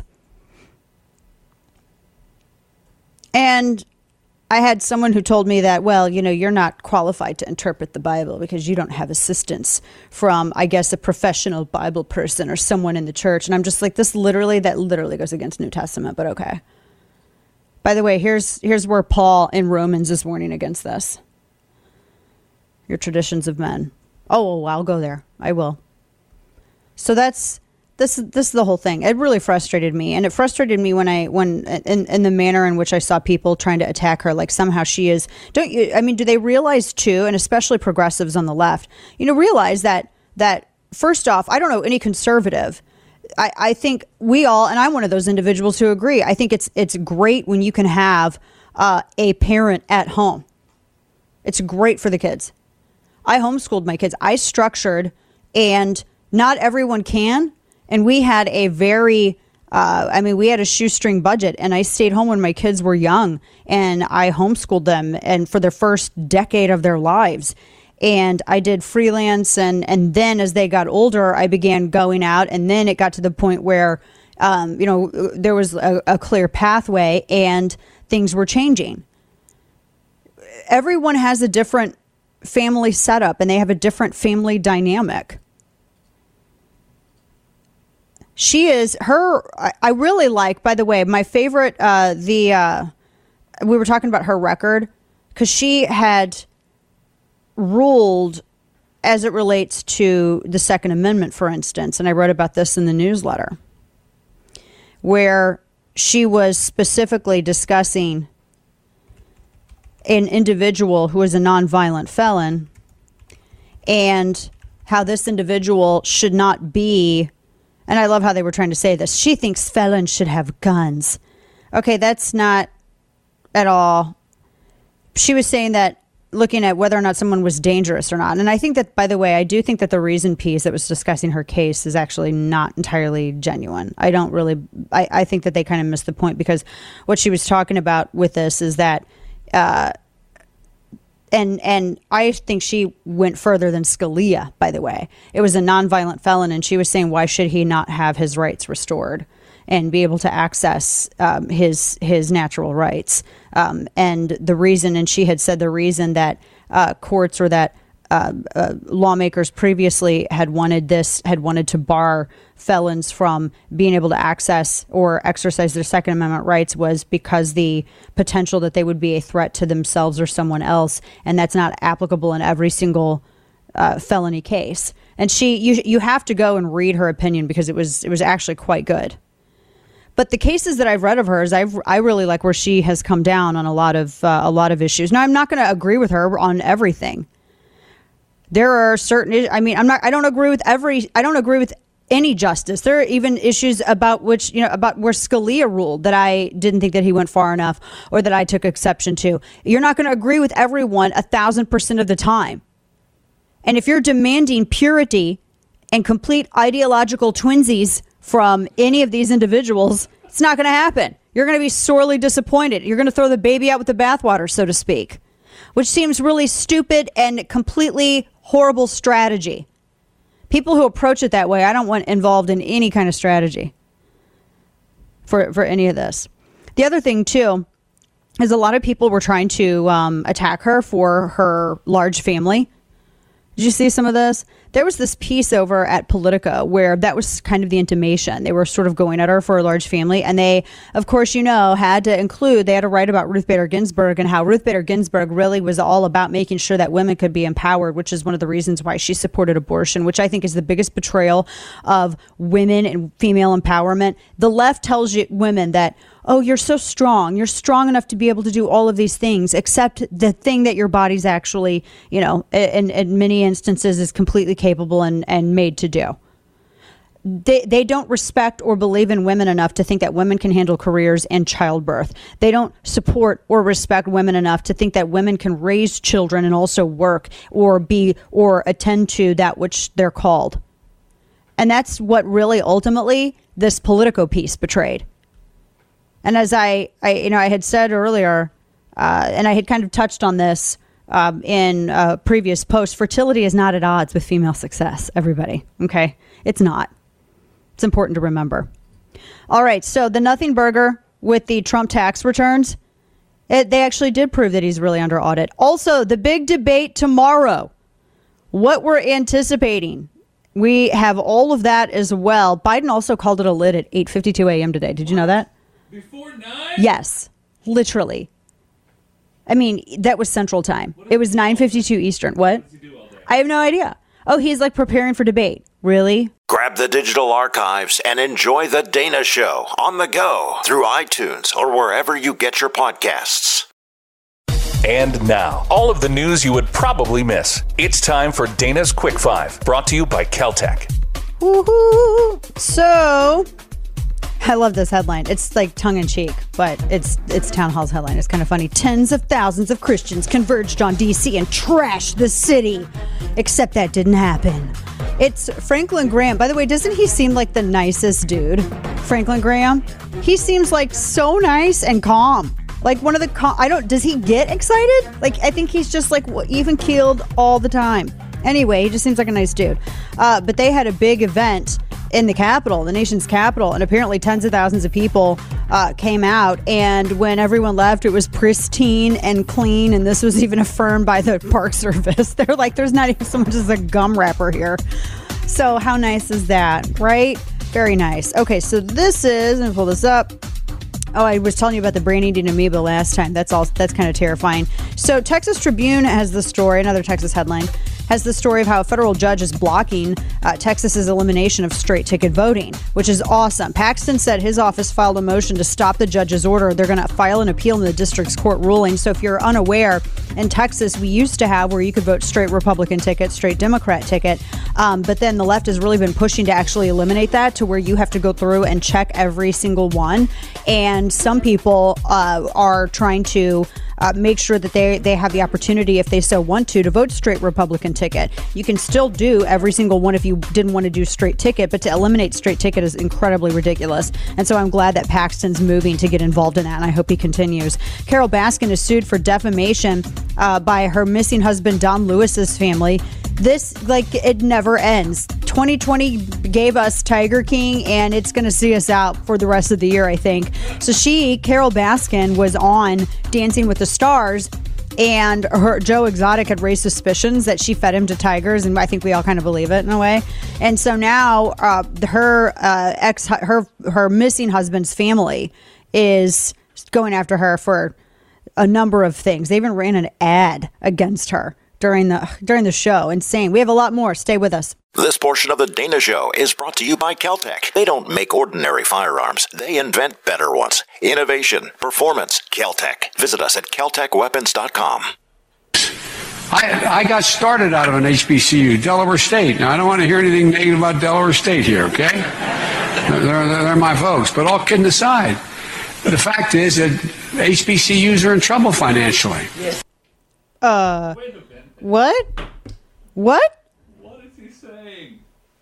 And I had someone who told me that, well, you know, you're not qualified to interpret the Bible because you don't have assistance from, I guess, a professional Bible person or someone in the church. And I'm just like, this literally, that literally goes against New Testament, but okay. By the way, here's here's where Paul in Romans is warning against this. Your traditions of men. Oh, I'll go there. I will. So that's this. This is the whole thing. It really frustrated me, and it frustrated me when I when in, in the manner in which I saw people trying to attack her. Like somehow she is. Don't you? I mean, do they realize too? And especially progressives on the left, you know, realize that that first off, I don't know any conservative. I, I think we all, and I'm one of those individuals who agree. I think it's it's great when you can have uh, a parent at home. It's great for the kids. I homeschooled my kids. I structured, and not everyone can. And we had a very, uh, I mean, we had a shoestring budget, and I stayed home when my kids were young, and I homeschooled them, and for the first decade of their lives. And I did freelance, and, and then as they got older, I began going out, and then it got to the point where, um, you know, there was a, a clear pathway, and things were changing. Everyone has a different family setup, and they have a different family dynamic. She is her. I, I really like, by the way, my favorite, uh, the, uh, we were talking about her record, because she had ruled as it relates to the Second Amendment, for instance. And I wrote about this in the newsletter, where she was specifically discussing an individual who is a nonviolent felon, and how this individual should not be, and I love how they were trying to say this, she thinks felons should have guns. Okay, that's not at all. She was saying that, looking at whether or not someone was dangerous or not. And I think that, by the way, I do think that the reason piece that was discussing her case is actually not entirely genuine. I don't really, I, I think that they kind of missed the point, because what she was talking about with this is that Uh, and and I think she went further than Scalia, by the way. It was a nonviolent felon, and she was saying, why should he not have his rights restored and be able to access um, his his natural rights? Um, and the reason, and she had said the reason that uh, courts or that Uh, uh, lawmakers previously had wanted this, had wanted to bar felons from being able to access or exercise their Second Amendment rights was because the potential that they would be a threat to themselves or someone else, and that's not applicable in every single uh, felony case. And she, you, you have to go and read her opinion, because it was, it was actually quite good. But the cases that I've read of hers, I've, I really like where she has come down on a lot of uh, a lot of issues. Now, I'm not going to agree with her on everything. There are certain, I mean, I'm not, I don't agree with every, I don't agree with any justice. There are even issues about which, you know, about where Scalia ruled that I didn't think that he went far enough, or that I took exception to. You're not going to agree with everyone a thousand percent of the time. And if you're demanding purity and complete ideological twinsies from any of these individuals, it's not going to happen. You're going to be sorely disappointed. You're going to throw the baby out with the bathwater, so to speak, which seems really stupid and completely horrible strategy. People who approach it that way, I don't want involved in any kind of strategy for for any of this. The other thing, too, is a lot of people were trying to um, attack her for her large family. Did you see some of this? There was this piece over at Politico where that was kind of the intimation. They were sort of going at her for a large family. And they, of course, you know, had to include, they had to write about Ruth Bader Ginsburg and how Ruth Bader Ginsburg really was all about making sure that women could be empowered, which is one of the reasons why she supported abortion, which I think is the biggest betrayal of women and female empowerment. The left tells you women that, oh, you're so strong. You're strong enough to be able to do all of these things, except the thing that your body's actually, you know, in, in many instances is completely capable and, and made to do. They, they don't respect or believe in women enough to think that women can handle careers and childbirth. They don't support or respect women enough to think that women can raise children and also work or be or attend to that which they're called. And that's what really ultimately this Politico piece betrayed. And as I, I, you know, I had said earlier, uh, and I had kind of touched on this um, in a previous post, fertility is not at odds with female success, everybody. Okay? It's not. It's important to remember. All right. So the Nothing Burger with the Trump tax returns, it, they actually did prove that he's really under audit. Also, the big debate tomorrow, what we're anticipating. We have all of that as well. Biden also called it a lid at eight fifty-two a.m. today. Did you know that? Before nine? Yes, literally. I mean, that was Central Time. It was nine fifty-two Eastern. What? What does he do all day? I have no idea. Oh, he's like preparing for debate. Really? Grab the digital archives and enjoy The Dana Show on the go through iTunes or wherever you get your podcasts. And now, all of the news you would probably miss. It's time for Dana's Quick Five, brought to you by Caltech. Woohoo! So, I love this headline. It's like tongue-in-cheek, but it's it's Town Hall's headline. It's kind of funny. Tens of thousands of Christians converged on D C and trashed the city. Except that didn't happen. It's Franklin Graham. By the way, doesn't he seem like the nicest dude? Franklin Graham? He seems like so nice and calm. Like one of the, cal- I don't, does he get excited? Like, I think he's just like even keeled all the time. Anyway, he just seems like a nice dude. Uh, but they had a big event in the capital, the nation's capital, and apparently tens of thousands of people uh, came out. And when everyone left, it was pristine and clean. And this was even affirmed by the Park Service. They're like, there's not even so much as a gum wrapper here. So how nice is that, right? Very nice. Okay, so this is, let me pull this up. Oh, I was telling you about the brain-eating amoeba last time. That's all. That's kind of terrifying. So Texas Tribune has the story, another Texas headline, has the story of how a federal judge is blocking uh, Texas's elimination of straight ticket voting, which is awesome. Paxton said his office filed a motion to stop the judge's order. They're going to file an appeal in the district's court ruling. So if you're unaware, in Texas, we used to have where you could vote straight Republican ticket, straight Democrat ticket. Um, but then the left has really been pushing to actually eliminate that to where you have to go through and check every single one. And some people uh, are trying to Uh, make sure that they, they have the opportunity, if they so want to, to vote straight Republican ticket. You can still do every single one if you didn't want to do straight ticket, but to eliminate straight ticket is incredibly ridiculous. And so I'm glad that Paxton's moving to get involved in that, and I hope he continues. Carol Baskin is sued for defamation uh, by her missing husband, Don Lewis's family. This, like, it never ends. twenty twenty gave us Tiger King, and it's going to see us out for the rest of the year, I think. So she, Carol Baskin, was on Dancing with the Stars, and her Joe Exotic had raised suspicions that she fed him to tigers, and I think we all kind of believe it in a way. And so now uh, her uh, ex, her her missing husband's family is going after her for a number of things. They even ran an ad against her during the during the show and saying, we have a lot more. Stay with us. This portion of the Dana Show is brought to you by Caltech. They don't make ordinary firearms. They invent better ones. Innovation, performance, Caltech. Visit us at caltech weapons dot com. I, I got started out of an H B C U, Delaware State. Now, I don't want to hear anything negative about Delaware State here, okay? They're, they're, they're my folks. But all kidding aside, the fact is that H B C Us are in trouble financially. Uh, what? What? What is he saying?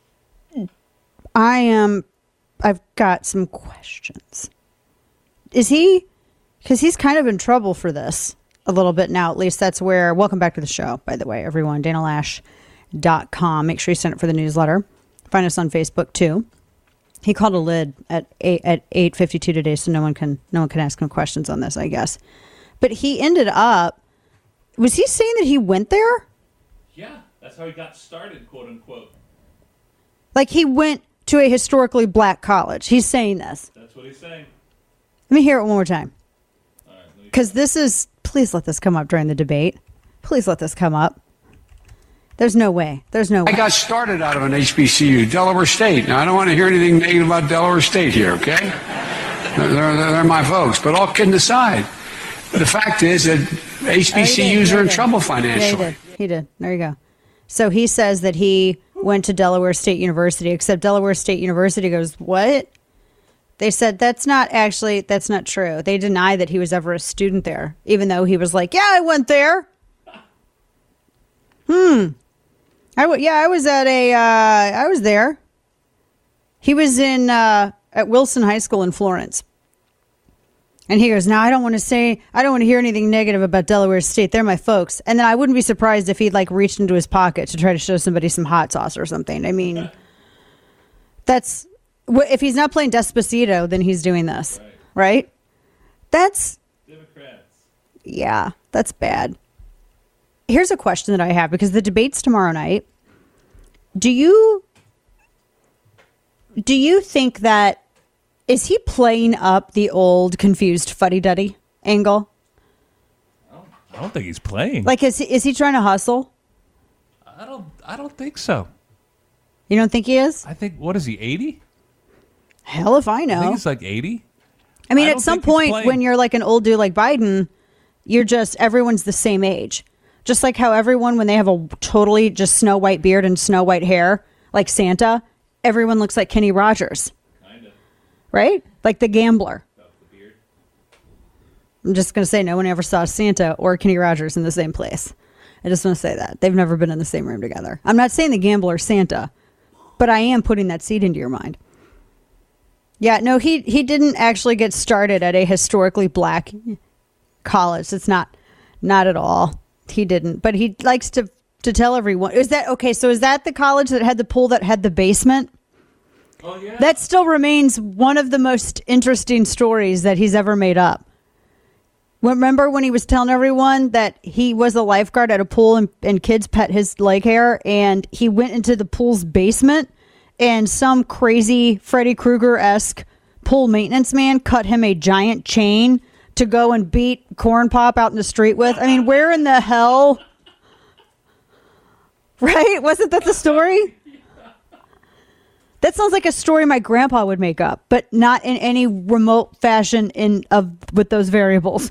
I am, I've got some questions. Is he, because he's kind of in trouble for this a little bit now, at least that's where, welcome back to the show, by the way, everyone, dana lash dot com. Make sure you sign up for the newsletter. Find us on Facebook too. He called a lid at eight, at eight fifty-two today, so no one can, no one can ask him questions on this, I guess. But he ended up, was he saying that he went there? Yeah. That's how he got started, quote unquote. Like he went to a historically black college. He's saying this. That's what he's saying. Let me hear it one more time. Because this is, please let this come up during the debate. Please let this come up. There's no way. There's no way. I got started out of an H B C U, Delaware State. Now, I don't want to hear anything negative about Delaware State here, okay? They're, they're, they're my folks. But all kidding aside, the fact is that H B C Us are in trouble financially. Yeah, he did. He did. There you go. So he says that he went to Delaware State University, except Delaware State University goes, what? They said that's not actually, that's not true. They deny that he was ever a student there, even though he was like, yeah, I went there. Hmm. I w- yeah, I was at a, uh, I was there. He was in, uh, at Wilson High School in Florence. And he goes, no, I don't want to say, I don't want to hear anything negative about Delaware State. They're my folks. And then I wouldn't be surprised if he'd like reached into his pocket to try to show somebody some hot sauce or something. I mean, that's, if he's not playing Despacito, then he's doing this, right? right? That's, Democrats. Yeah, that's bad. Here's a question that I have, because the debate's tomorrow night. Do you, do you think that, is he playing up the old confused fuddy-duddy angle? I don't think he's playing. Like, is he, is he trying to hustle? I don't. I don't think so. You don't think he is? I think. What is he? eighty? Hell if I know. I think he's like eighty. I mean, I at some point when you're like an old dude like Biden, you're just everyone's the same age. Just like how everyone, when they have a totally just snow white beard and snow white hair, like Santa, everyone looks like Kenny Rogers. Right? Like the gambler. I'm just going to say no one ever saw Santa or Kenny Rogers in the same place. I just want to say that. They've never been in the same room together. I'm not saying the gambler Santa, but I am putting that seed into your mind. Yeah, no, he, he didn't actually get started at a historically black college. It's not, not at all. He didn't. But he likes to, to tell everyone. Is that, okay, so is that the college that had the pool that had the basement? Oh, yeah. That still remains one of the most interesting stories that he's ever made up. Remember when he was telling everyone that he was a lifeguard at a pool and, and kids pet his leg hair, and he went into the pool's basement and some crazy Freddy Krueger-esque pool maintenance man cut him a giant chain to go and beat Corn Pop out in the street with? I mean, where in the hell? Right? Wasn't that the story? That sounds like a story my grandpa would make up, but not in any remote fashion in of with those variables.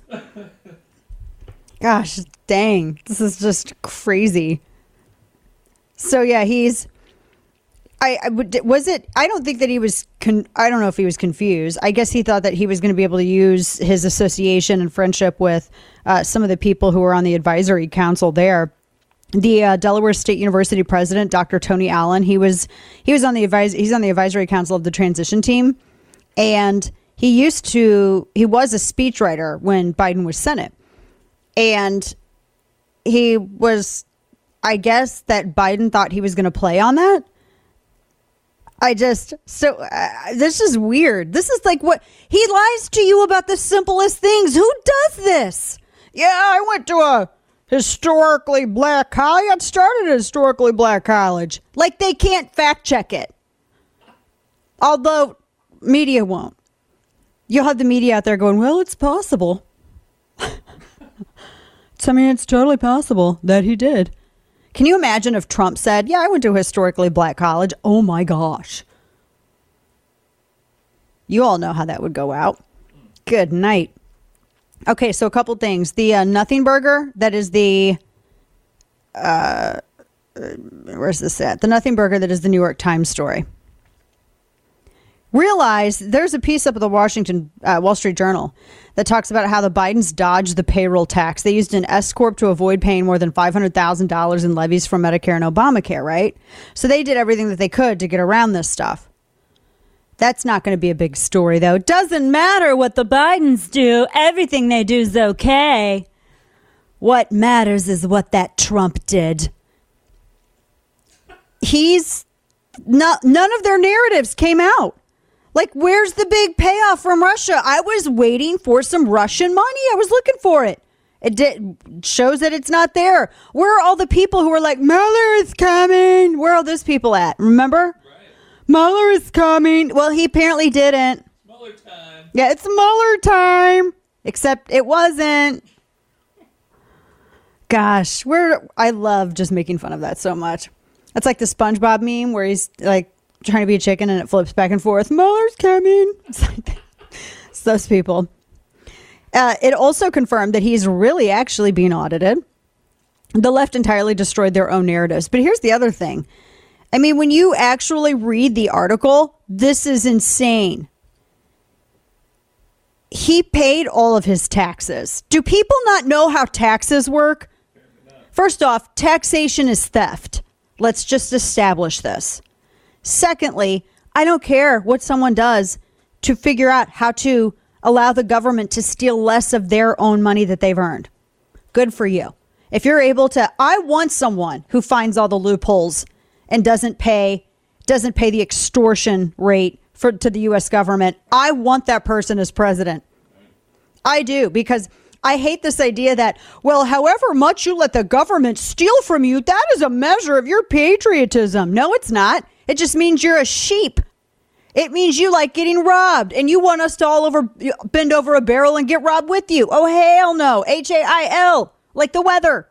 Gosh, dang. This is just crazy. So yeah, he's I, I would was it I don't think that he was con, I don't know if he was confused. I guess he thought that he was going to be able to use his association and friendship with uh, some of the people who were on the advisory council there. The uh, Delaware State University president, Doctor Tony Allen, he was he was on the advis- he's on the advisory council of the transition team, and he used to he was a speechwriter when Biden was Senate, and he was, I guess that Biden thought he was going to play on that. I just so uh, this is weird. This is like what he lies to you about the simplest things. Who does this? Yeah, I went to a historically black college. I started a historically black college. Like they can't fact check it. Although media won't. You'll have the media out there going, well, it's possible. I mean, it's totally possible that he did. Can you imagine if Trump said, yeah, I went to a historically black college? Oh my gosh. You all know how that would go out. Good night. Okay, so a couple things. The uh, Nothing Burger, that is the, uh, where's this at? The Nothing Burger, that is the New York Times story. Realize there's a piece up at the Washington, uh, Wall Street Journal that talks about how the Bidens dodged the payroll tax. They used an S corp to avoid paying more than five hundred thousand dollars in levies from Medicare and Obamacare, right? So they did everything that they could to get around this stuff. That's not going to be a big story, though. It doesn't matter what the Bidens do. Everything they do is okay. What matters is what that Trump did. He's not, none of their narratives came out. Like, where's the big payoff from Russia? I was waiting for some Russian money. I was looking for it. It did, shows that it's not there. Where are all the people who were like, Mueller is coming? Where are all those people at? Remember? Right. Mueller is coming. Well, he apparently didn't. Mueller time. Yeah, it's Mueller time. Except it wasn't. Gosh, where I love just making fun of that so much. It's like the SpongeBob meme where he's like trying to be a chicken and it flips back and forth. Mueller's coming. It's like it's those people. Uh, it also confirmed that he's really actually being audited. The left entirely destroyed their own narratives. But here's the other thing. I mean, when you actually read the article, this is insane. He paid all of his taxes. Do people not know how taxes work? First off, taxation is theft. Let's just establish this. Secondly, I don't care what someone does to figure out how to allow the government to steal less of their own money that they've earned. Good for you. If you're able to, I want someone who finds all the loopholes and doesn't pay, doesn't pay the extortion rate for to the U S government. I want that person as president. I do, because I hate this idea that, well, however much you let the government steal from you, that is a measure of your patriotism. No, it's not. It just means you're a sheep. It means you like getting robbed and you want us to all over bend over a barrel and get robbed with you. Oh, hell no. H A I L, like the weather.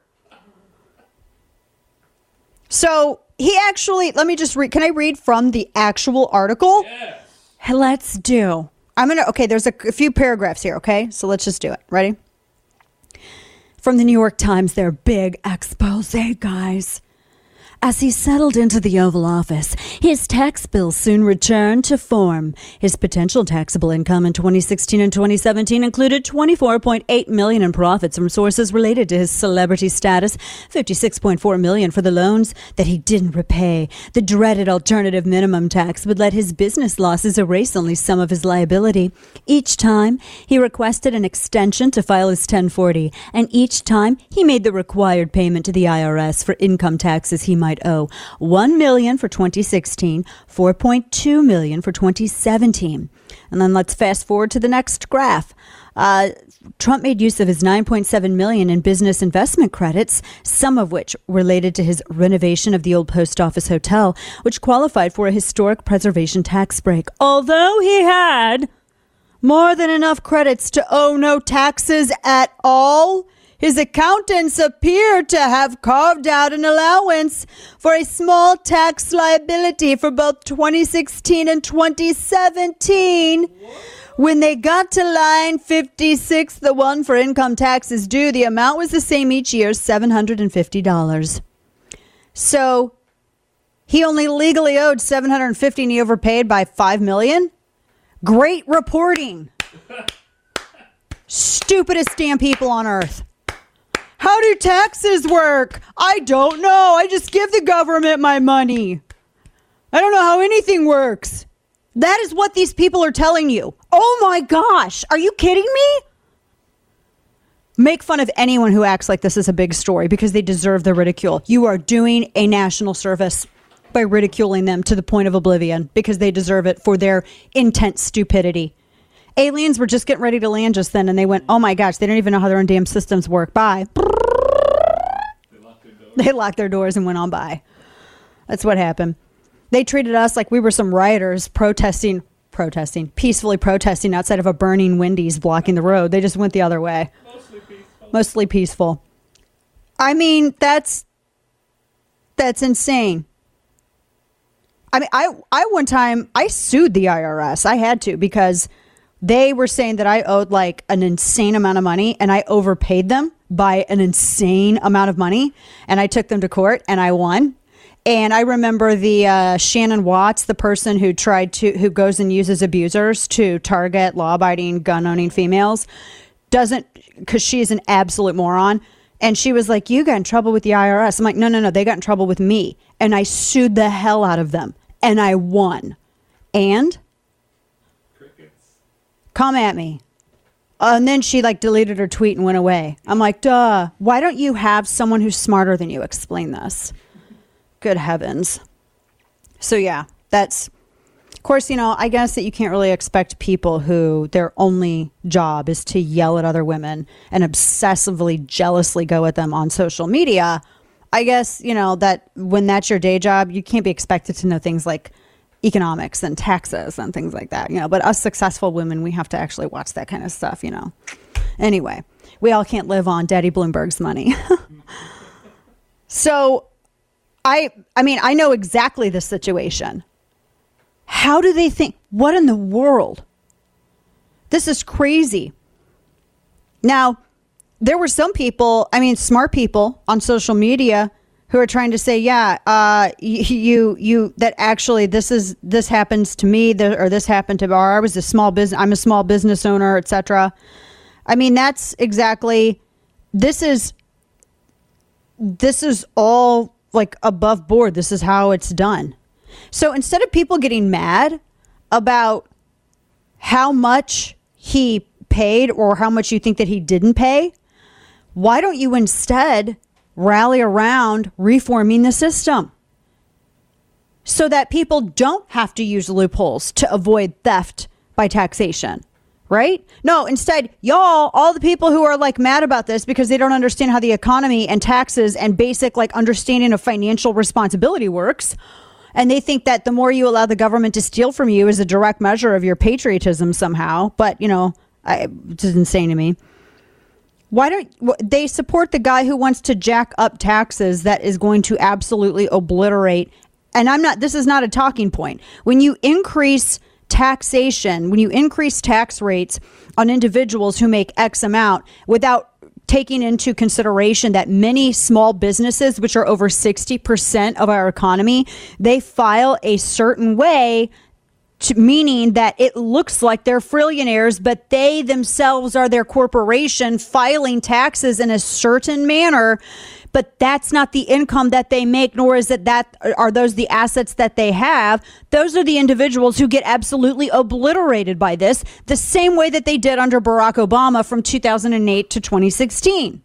So he actually, let me just read. Can I read from the actual article? Yes. Let's do. I'm going to, okay, there's a, a few paragraphs here, okay? So let's just do it. Ready? From the New York Times, their big expose, guys. As he settled into the Oval Office, his tax bill soon returned to form. His potential taxable income in twenty sixteen and twenty seventeen included twenty-four point eight million dollars in profits from sources related to his celebrity status, fifty-six point four million dollars for the loans that he didn't repay. The dreaded alternative minimum tax would let his business losses erase only some of his liability. Each time, he requested an extension to file his ten forty, and each time he made the required payment to the I R S for income taxes he might owe. one million dollars for twenty sixteen, four point two million dollars for twenty seventeen. And then let's fast forward to the next graph. Uh, Trump made use of his nine point seven million dollars in business investment credits, some of which related to his renovation of the old post office hotel, which qualified for a historic preservation tax break. Although he had more than enough credits to owe no taxes at all, his accountants appear to have carved out an allowance for a small tax liability for both twenty sixteen and twenty seventeen. When they got to line fifty-six, the one for income taxes due, the amount was the same each year, seven hundred fifty dollars. So he only legally owed seven hundred fifty dollars and he overpaid by five million dollars? Great reporting. Stupidest damn people on earth. How do taxes work? I don't know. I just give the government my money. I don't know how anything works. That is what these people are telling you. Oh my gosh. Are you kidding me? Make fun of anyone who acts like this is a big story because they deserve the ridicule. You are doing a national service by ridiculing them to the point of oblivion because they deserve it for their intense stupidity. Aliens were just getting ready to land just then and they went, oh my gosh, they don't even know how their own damn systems work. Bye. They locked their doors. They locked their doors and went on by. That's what happened. They treated us like we were some rioters protesting, protesting, peacefully protesting outside of a burning Wendy's blocking the road. They just went the other way. Mostly peaceful. Mostly peaceful. I mean, that's, that's insane. I mean, I, I one time, I sued the I R S. I had to because they were saying that I owed like an insane amount of money and I overpaid them by an insane amount of money. And I took them to court and I won. And I remember the uh, Shannon Watts, the person who tried to, who goes and uses abusers to target law-abiding, gun-owning females, doesn't, because she's an absolute moron. And she was like, you got in trouble with the I R S. I'm like, no, no, no, they got in trouble with me. And I sued the hell out of them. And I won. And? Crickets. Come at me. Uh, and then she like deleted her tweet and went away. I'm like, duh. Why don't you have someone who's smarter than you explain this? Good heavens. So yeah, that's course, you know, I guess that you can't really expect people who their only job is to yell at other women and obsessively, jealously go at them on social media. I guess, you know, that when that's your day job, you can't be expected to know things like economics and taxes and things like that, you know, but us successful women, we have to actually watch that kind of stuff, you know. Anyway, we all can't live on Daddy Bloomberg's money. So I, I mean, I know exactly the situation. How do they think? What in the world? This is crazy. Now, there were some people, I mean, smart people on social media who are trying to say, yeah, uh, you, you, that actually this is, this happens to me, or this happened to, or I was a small business, I'm a small business owner, et cetera. I mean, that's exactly, this is, this is all like above board. This is how it's done. So instead of people getting mad about how much he paid or how much you think that he didn't pay, why don't you instead rally around reforming the system so that people don't have to use loopholes to avoid theft by taxation, right? No, instead, y'all, all the people who are like mad about this because they don't understand how the economy and taxes and basic like understanding of financial responsibility works, and they think that the more you allow the government to steal from you is a direct measure of your patriotism somehow. But, you know, I, it's insane to me. Why don't they support the guy who wants to jack up taxes that is going to absolutely obliterate? And I'm not, this is not a talking point. When you increase taxation, when you increase tax rates on individuals who make X amount without taking into consideration that many small businesses, which are over sixty percent of our economy, they file a certain way, to, meaning that it looks like they're trillionaires, but they themselves are their corporation filing taxes in a certain manner. But that's not the income that they make, nor is it that are those the assets that they have. Those are the individuals who get absolutely obliterated by this, the same way that they did under Barack Obama from two thousand eight to twenty sixteen.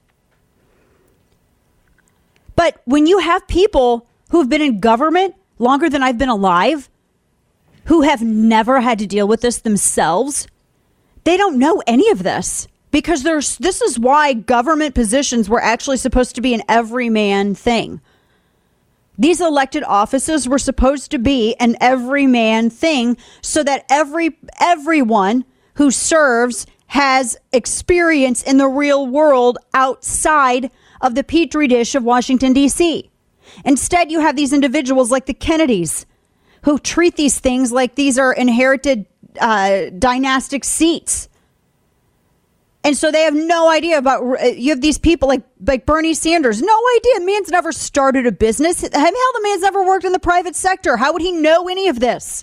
But when you have people who have been in government longer than I've been alive, who have never had to deal with this themselves, they don't know any of this. Because there's, this is why government positions were actually supposed to be an everyman thing. These elected offices were supposed to be an everyman thing so that every everyone who serves has experience in the real world outside of the petri dish of Washington, D C. Instead, you have these individuals like the Kennedys who treat these things like these are inherited uh, dynastic seats. And so they have no idea about, you have these people like like Bernie Sanders, no idea. Man's never started a business. Hell, the man's never worked in the private sector. How would he know any of this?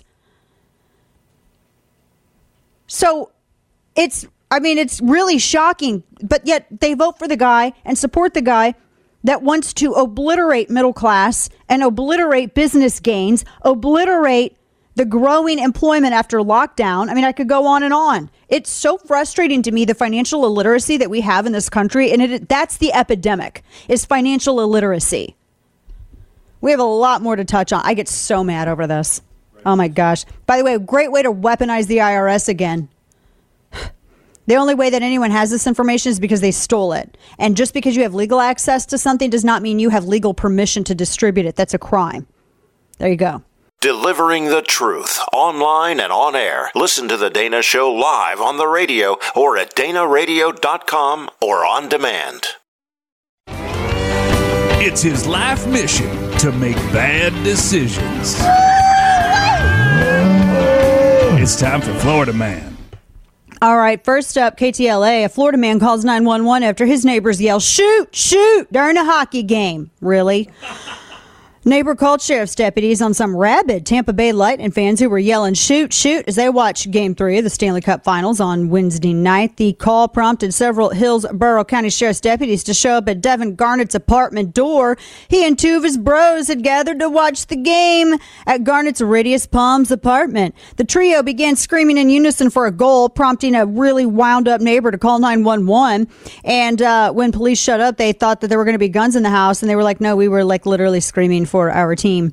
So it's, I mean, it's really shocking, but yet they vote for the guy and support the guy that wants to obliterate middle class and obliterate business gains, obliterate the growing employment after lockdown. I mean, I could go on and on. It's so frustrating to me, the financial illiteracy that we have in this country. And it, that's the epidemic, is financial illiteracy. We have a lot more to touch on. I get so mad over this. Oh, my gosh. By the way, a great way to weaponize the I R S again. The only way that anyone has this information is because they stole it. And just because you have legal access to something does not mean you have legal permission to distribute it. That's a crime. There you go. Delivering the truth online and on air. Listen to The Dana Show live on the radio or at dana radio dot com or on demand. It's his life mission to make bad decisions. It's time for Florida Man. All right, first up, K T L A. A Florida man calls nine one one after his neighbors yell, shoot, shoot, during a hockey game. Really? Neighbor called sheriff's deputies on some rabid Tampa Bay Lightning fans who were yelling, shoot, shoot, as they watched Game three of the Stanley Cup Finals on Wednesday night. The call prompted several Hillsborough County Sheriff's deputies to show up at Devin Garnett's apartment door. He and two of his bros had gathered to watch the game at Garnett's Radius Palms apartment. The trio began screaming in unison for a goal, prompting a really wound-up neighbor to call nine one one. And uh, when police showed up, they thought that there were going to be guns in the house, and they were like, no, we were like literally screaming for for our team.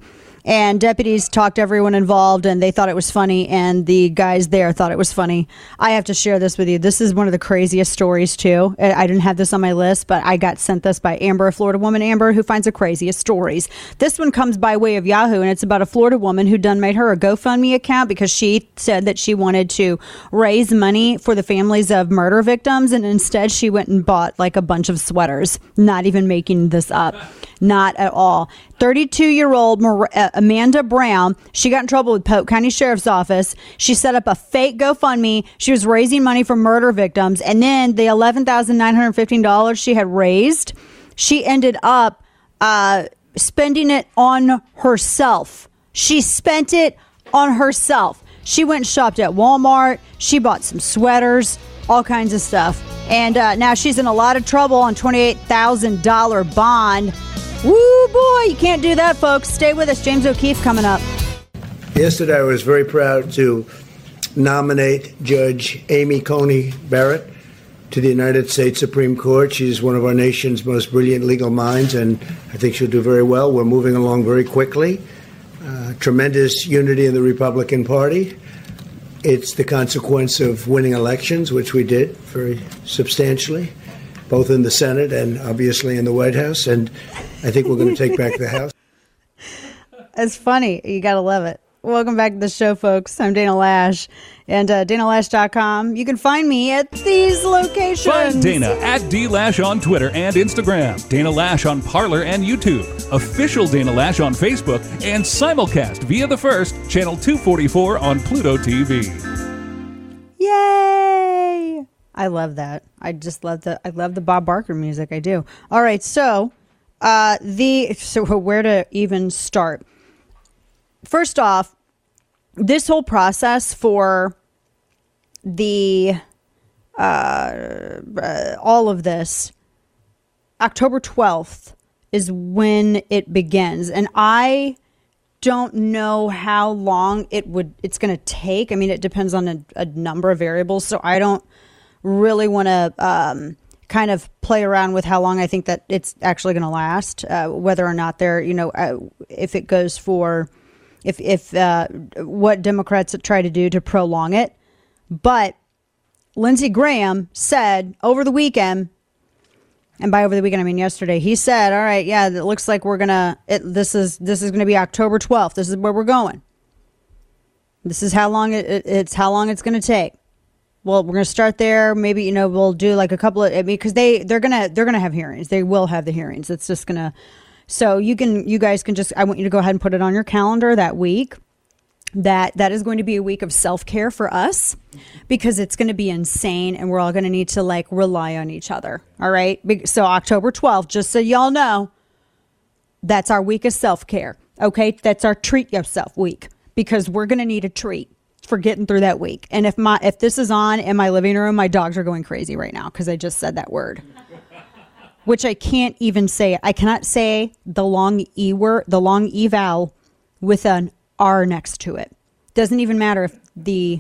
And deputies talked to everyone involved, and they thought it was funny, and the guys there thought it was funny. I have to share this with you. This is one of the craziest stories, too. I didn't have this on my list, but I got sent this by Amber, a Florida woman, Amber, who finds the craziest stories. This one comes by way of Yahoo, and it's about a Florida woman who done made her a GoFundMe account because she said that she wanted to raise money for the families of murder victims, and instead she went and bought like a bunch of sweaters. Not even making this up. Not at all. thirty-two-year-old Mar- uh, Amanda Brown, she got in trouble with Polk County Sheriff's Office. She set up a fake GoFundMe. She was raising money for murder victims. And then the eleven thousand nine hundred fifteen dollars she had raised, she ended up uh, spending it on herself. She spent it on herself. She went and shopped at Walmart. She bought some sweaters, all kinds of stuff. And uh, now she's in a lot of trouble on twenty-eight thousand dollars bond. Woo, boy, you can't do that, folks. Stay with us. James O'Keefe coming up. Yesterday, I was very proud to nominate Judge Amy Coney Barrett to the United States Supreme Court. She's one of our nation's most brilliant legal minds, and I think she'll do very well. We're moving along very quickly. Uh, tremendous unity in the Republican Party. It's the consequence of winning elections, which we did very substantially, both in the Senate and obviously in the White House. And I think we're going to take back the House. It's funny. You got to love it. Welcome back to the show, folks. I'm Dana Lash, and uh, Dana Lash dot com. You can find me at these locations. Find Dana at D Lash on Twitter and Instagram. Dana Lash on Parler and YouTube. Official Dana Lash on Facebook. And simulcast via The First, channel two forty-four on Pluto T V. Yay! I love that. I just love the I love the Bob Barker music. I do. All right, so uh, the so where to even start? First off, this whole process for the uh, uh, all of this, October twelfth is when it begins, and I don't know how long it would it's going to take. I mean, it depends on a, a number of variables, so I don't really want to um, kind of play around with how long I think that it's actually going to last, uh, whether or not they're, you know, uh, if it goes for, if, if uh, what Democrats try to do to prolong it. But Lindsey Graham said over the weekend, and by over the weekend, I mean yesterday, he said, all right, yeah, it looks like we're going to, this is, this is going to be October twelfth. This is where we're going. This is how long it, it, it's how long it's going to take. Well, we're going to start there. Maybe, you know, we'll do like a couple of, I mean, because they, they're going to, they're going to have hearings. They will have the hearings. It's just going to, so you can, you guys can just, I want you to go ahead and put it on your calendar that week. That, that is going to be a week of self-care for us because it's going to be insane and we're all going to need to like rely on each other. All right. So October twelfth, just so y'all know, that's our week of self-care. Okay. That's our treat yourself week because we're going to need a treat for getting through that week. And if my if this is on in my living room, my dogs are going crazy right now because I just said that word, which I can't even say. I cannot say the long E word, the long E vowel with an R next to it. Doesn't even matter if the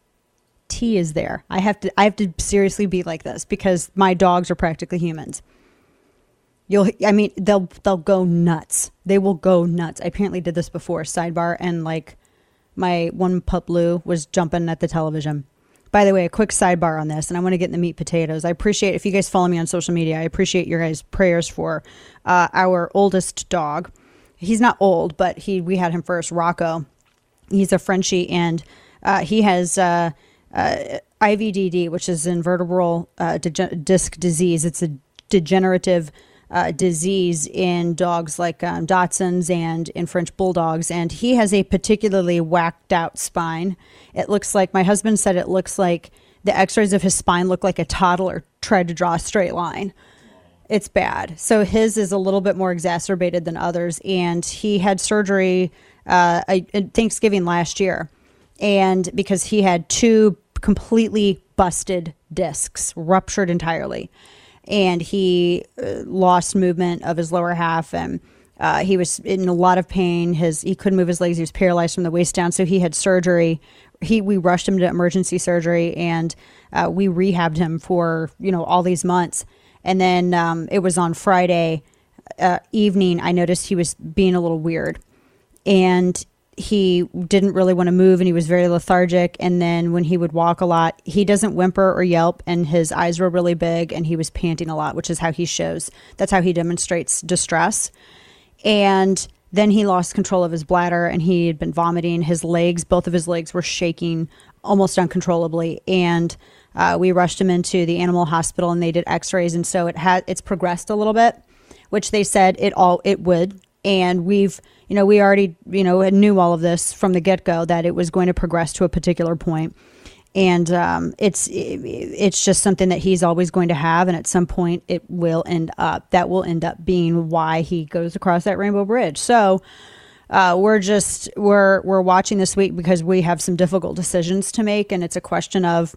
T is there. I have to I have to seriously be like this because my dogs are practically humans. You'll I mean they'll they'll go nuts. They will go nuts. I apparently did this before, sidebar, and like my one pup Lou was jumping at the television. By the way, a quick sidebar on this, and I want to get in the meat potatoes. I appreciate if you guys follow me on social media. I appreciate your guys' prayers for uh, our oldest dog. He's not old, but he we had him first, Rocco. He's a Frenchie, and uh, he has uh, uh, I V D D, which is invertebral uh, dege- disc disease. It's a degenerative uh, disease in dogs like um, Dachshunds and in French Bulldogs, and he has a particularly whacked out spine. It looks like, my husband said it looks like the x-rays of his spine look like a toddler tried to draw a straight line. It's bad. So his is a little bit more exacerbated than others. And he had surgery uh, at Thanksgiving last year. And because he had two completely busted discs, ruptured entirely. And he uh, lost movement of his lower half. And uh, he was in a lot of pain. His He couldn't move his legs. He was paralyzed from the waist down. So he had surgery. He We rushed him to emergency surgery. And uh, we rehabbed him for, you know, all these months. And then um, it was on Friday uh, evening, I noticed he was being a little weird. and he didn't really want to move, and he was very lethargic. And then when he would walk a lot, he doesn't whimper or yelp, and his eyes were really big, and he was panting a lot, which is how he shows. That's how he demonstrates distress. And then he lost control of his bladder, and he had been vomiting. His legs, both of his legs were shaking almost uncontrollably. And uh, we rushed him into the animal hospital, and they did x-rays. And so it had, it's progressed a little bit, which they said it all, it would. And we've, you know, we already, you know, knew all of this from the get-go, that it was going to progress to a particular point. And um, it's it's just something that he's always going to have. And at some point it will end up, that will end up being why he goes across that rainbow bridge. So uh, we're just, we're, we're watching this week because we have some difficult decisions to make. And it's a question of,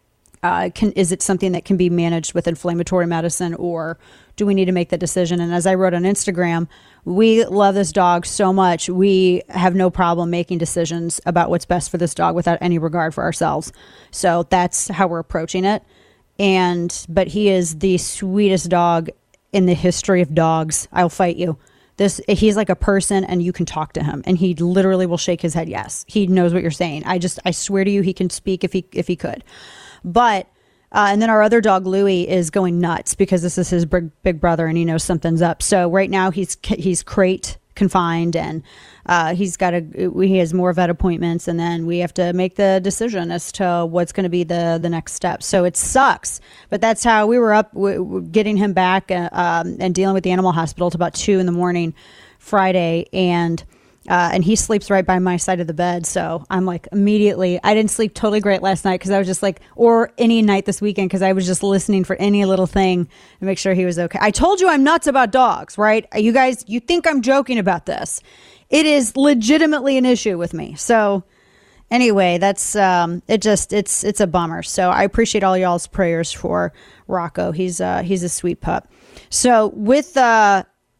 uh, can, is it something that can be managed with inflammatory medicine, or do we need to make the decision? And as I wrote on Instagram, we love this dog so much. We have no problem making decisions about what's best for this dog without any regard for ourselves. So that's how we're approaching it. And, but he is the sweetest dog in the history of dogs. I'll fight you. This, he's like a person, and you can talk to him, and he literally will shake his head. Yes. He knows what you're saying. I just, I swear to you, he can speak if he, if he could. But, Uh, and then our other dog, Louie, is going nuts because this is his big, big brother, and he knows something's up. So right now he's he's crate confined, and uh, he's got a he has more vet appointments, and then we have to make the decision as to what's going to be the the next step. So it sucks, but that's how we were up w- getting him back uh, um, and dealing with the animal hospital till about two in the morning Friday, and. Uh, and he sleeps right by my side of the bed. So I'm like, immediately, I didn't sleep totally great last night because I was just like, or any night this weekend, because I was just listening for any little thing to make sure he was okay. I told you I'm nuts about dogs, right? You guys, you think I'm joking about this. It is legitimately an issue with me. So anyway, that's, um, it just, it's, it's a bummer. So I appreciate all y'all's prayers for Rocco. He's, uh, he's a sweet pup. So with, uh,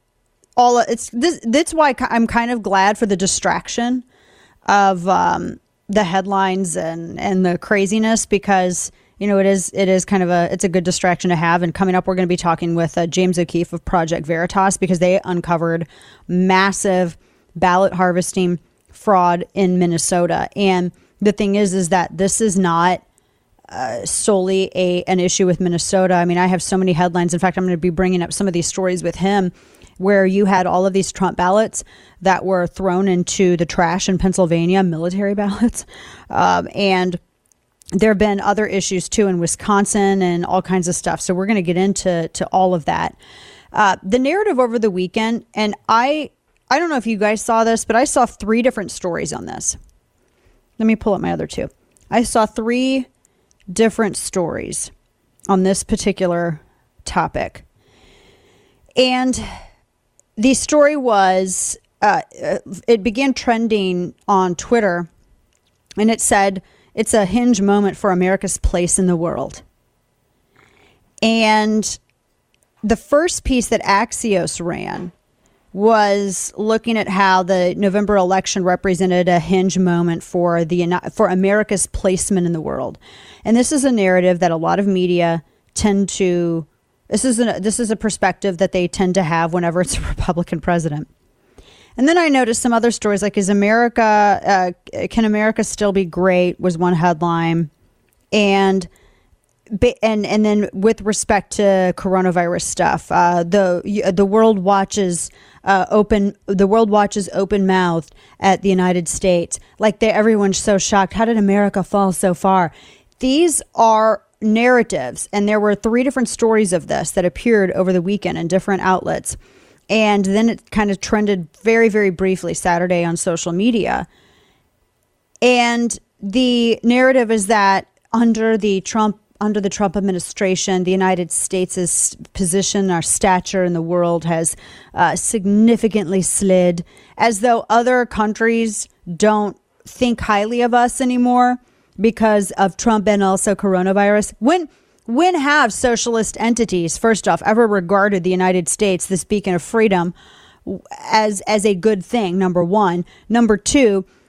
All it's this. That's why I'm kind of glad for the distraction of um, the headlines and, and the craziness, because you know it is it is kind of a it's a good distraction to have. And coming up, we're going to be talking with uh, James O'Keefe of Project Veritas, because they uncovered massive ballot harvesting fraud in Minnesota. And the thing is, is that this is not uh, solely a an issue with Minnesota. I mean, I have so many headlines. In fact, I'm going to be bringing up some of these stories with him, where you had all of these Trump ballots that were thrown into the trash in Pennsylvania, military ballots. Um, and there have been other issues too in Wisconsin and all kinds of stuff. So we're going to get into to all of that. Uh, the narrative over the weekend, and I, I don't know if you guys saw this, but I saw three different stories on this. Let me pull up my other two. I saw three different stories on this particular topic. And the story was, uh, it began trending on Twitter, and it said, it's a hinge moment for America's place in the world. And the first piece that Axios ran was looking at how the November election represented a hinge moment for the for America's placement in the world. And this is a narrative that a lot of media tend to This is a, this is a perspective that they tend to have whenever it's a Republican president. And then I noticed some other stories, like, is America, uh, can America still be great, was one headline. And and and then with respect to coronavirus stuff, uh, the the world watches uh, open, the world watches open mouthed at the United States. Like, they, everyone's so shocked. How did America fall so far? These are narratives, and there were three different stories of this that appeared over the weekend in different outlets, and then it kind of trended very, very briefly Saturday on social media. And the narrative is that under the Trump under the Trump administration, the United States' position, our stature in the world has uh, significantly slid, as though other countries don't think highly of us anymore because of Trump and also coronavirus. When when have socialist entities, first off, ever regarded the United States, this beacon of freedom, as as a good thing? Number one. Number two,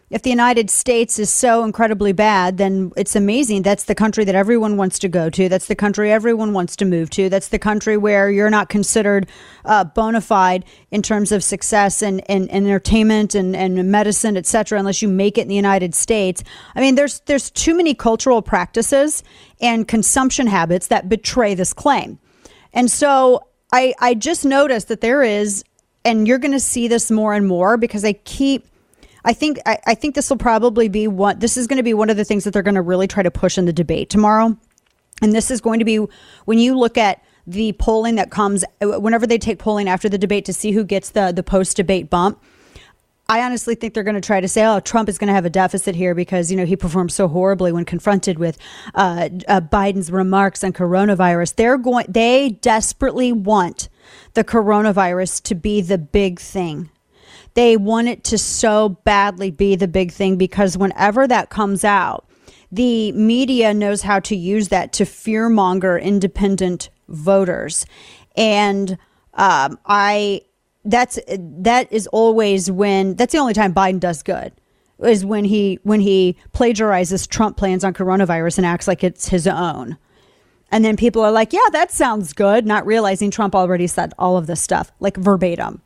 if the United States is so incredibly bad, then it's amazing. That's the country that everyone wants to go to. That's the country everyone wants to move to. That's the country where you're not considered uh, bona fide in terms of success and, and, and entertainment and, and medicine, et cetera, unless you make it in the United States. I mean, there's there's too many cultural practices and consumption habits that betray this claim. And so I, I just noticed that there is, and you're going to see this more and more because I keep... I think I, I think this will probably be one. This is going to be one of the things that they're going to really try to push in the debate tomorrow. And this is going to be when you look at the polling that comes whenever they take polling after the debate to see who gets the, the post-debate bump. I honestly think they're going to try to say, oh, Trump is going to have a deficit here because, you know, he performed so horribly when confronted with uh, uh, Biden's remarks on coronavirus. They're going. They desperately want the coronavirus to be the big thing. They want it to so badly be the big thing because whenever that comes out, the media knows how to use that to fearmonger independent voters. And um, I that's that is always when that's the only time Biden does good is when he when he plagiarizes Trump plans on coronavirus and acts like it's his own. And then people are like, yeah, that sounds good, not realizing Trump already said all of this stuff like verbatim.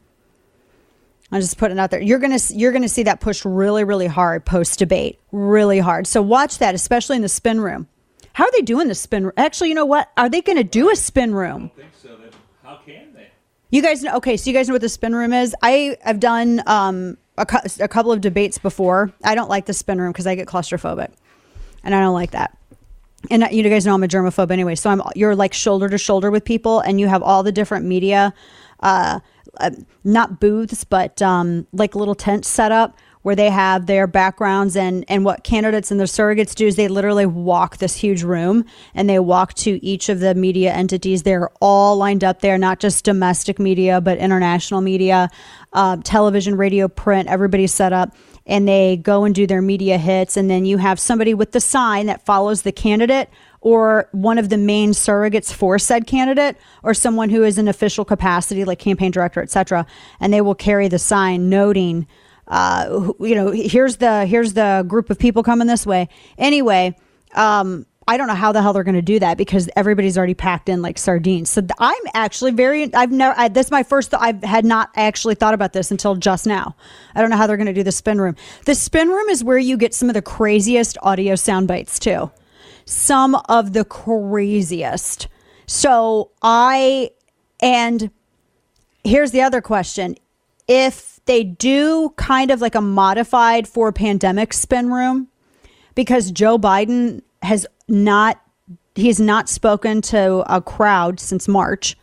I'm just putting it out there. You're going to you're going to see that pushed really, really hard post debate, really hard. So watch that, especially in the spin room. How are they doing the spin room? Actually, you know what? Are they going to do a spin room? I don't think so. Then how can they? You guys know? Okay, so you guys know what the spin room is? I have done um, a, a couple of debates before. I don't like the spin room because I get claustrophobic, and I don't like that. And you guys know I'm a germaphobe anyway. So I'm you're like shoulder to shoulder with people, and you have all the different media. Uh, Uh, not booths, but um, like little tents set up where they have their backgrounds and, and what candidates and their surrogates do is they literally walk this huge room and they walk to each of the media entities. They're all lined up there, not just domestic media, but international media, uh, television, radio, print, everybody's set up and they go and do their media hits. And then you have somebody with the sign that follows the candidate or one of the main surrogates for said candidate or someone who is in official capacity like campaign director, et cetera. And they will carry the sign noting, uh, you know, here's the here's the group of people coming this way. Anyway, um, I don't know how the hell they're going to do that because everybody's already packed in like sardines. So I'm actually very I've never I, this is my first th- I had not actually thought about this until just now. I don't know how they're going to do the spin room. The spin room is where you get some of the craziest audio sound bites too. Some of the craziest. So I, and here's the other question. If they do kind of like a modified for pandemic spin room, because Joe Biden has not, he's not spoken to a crowd since March.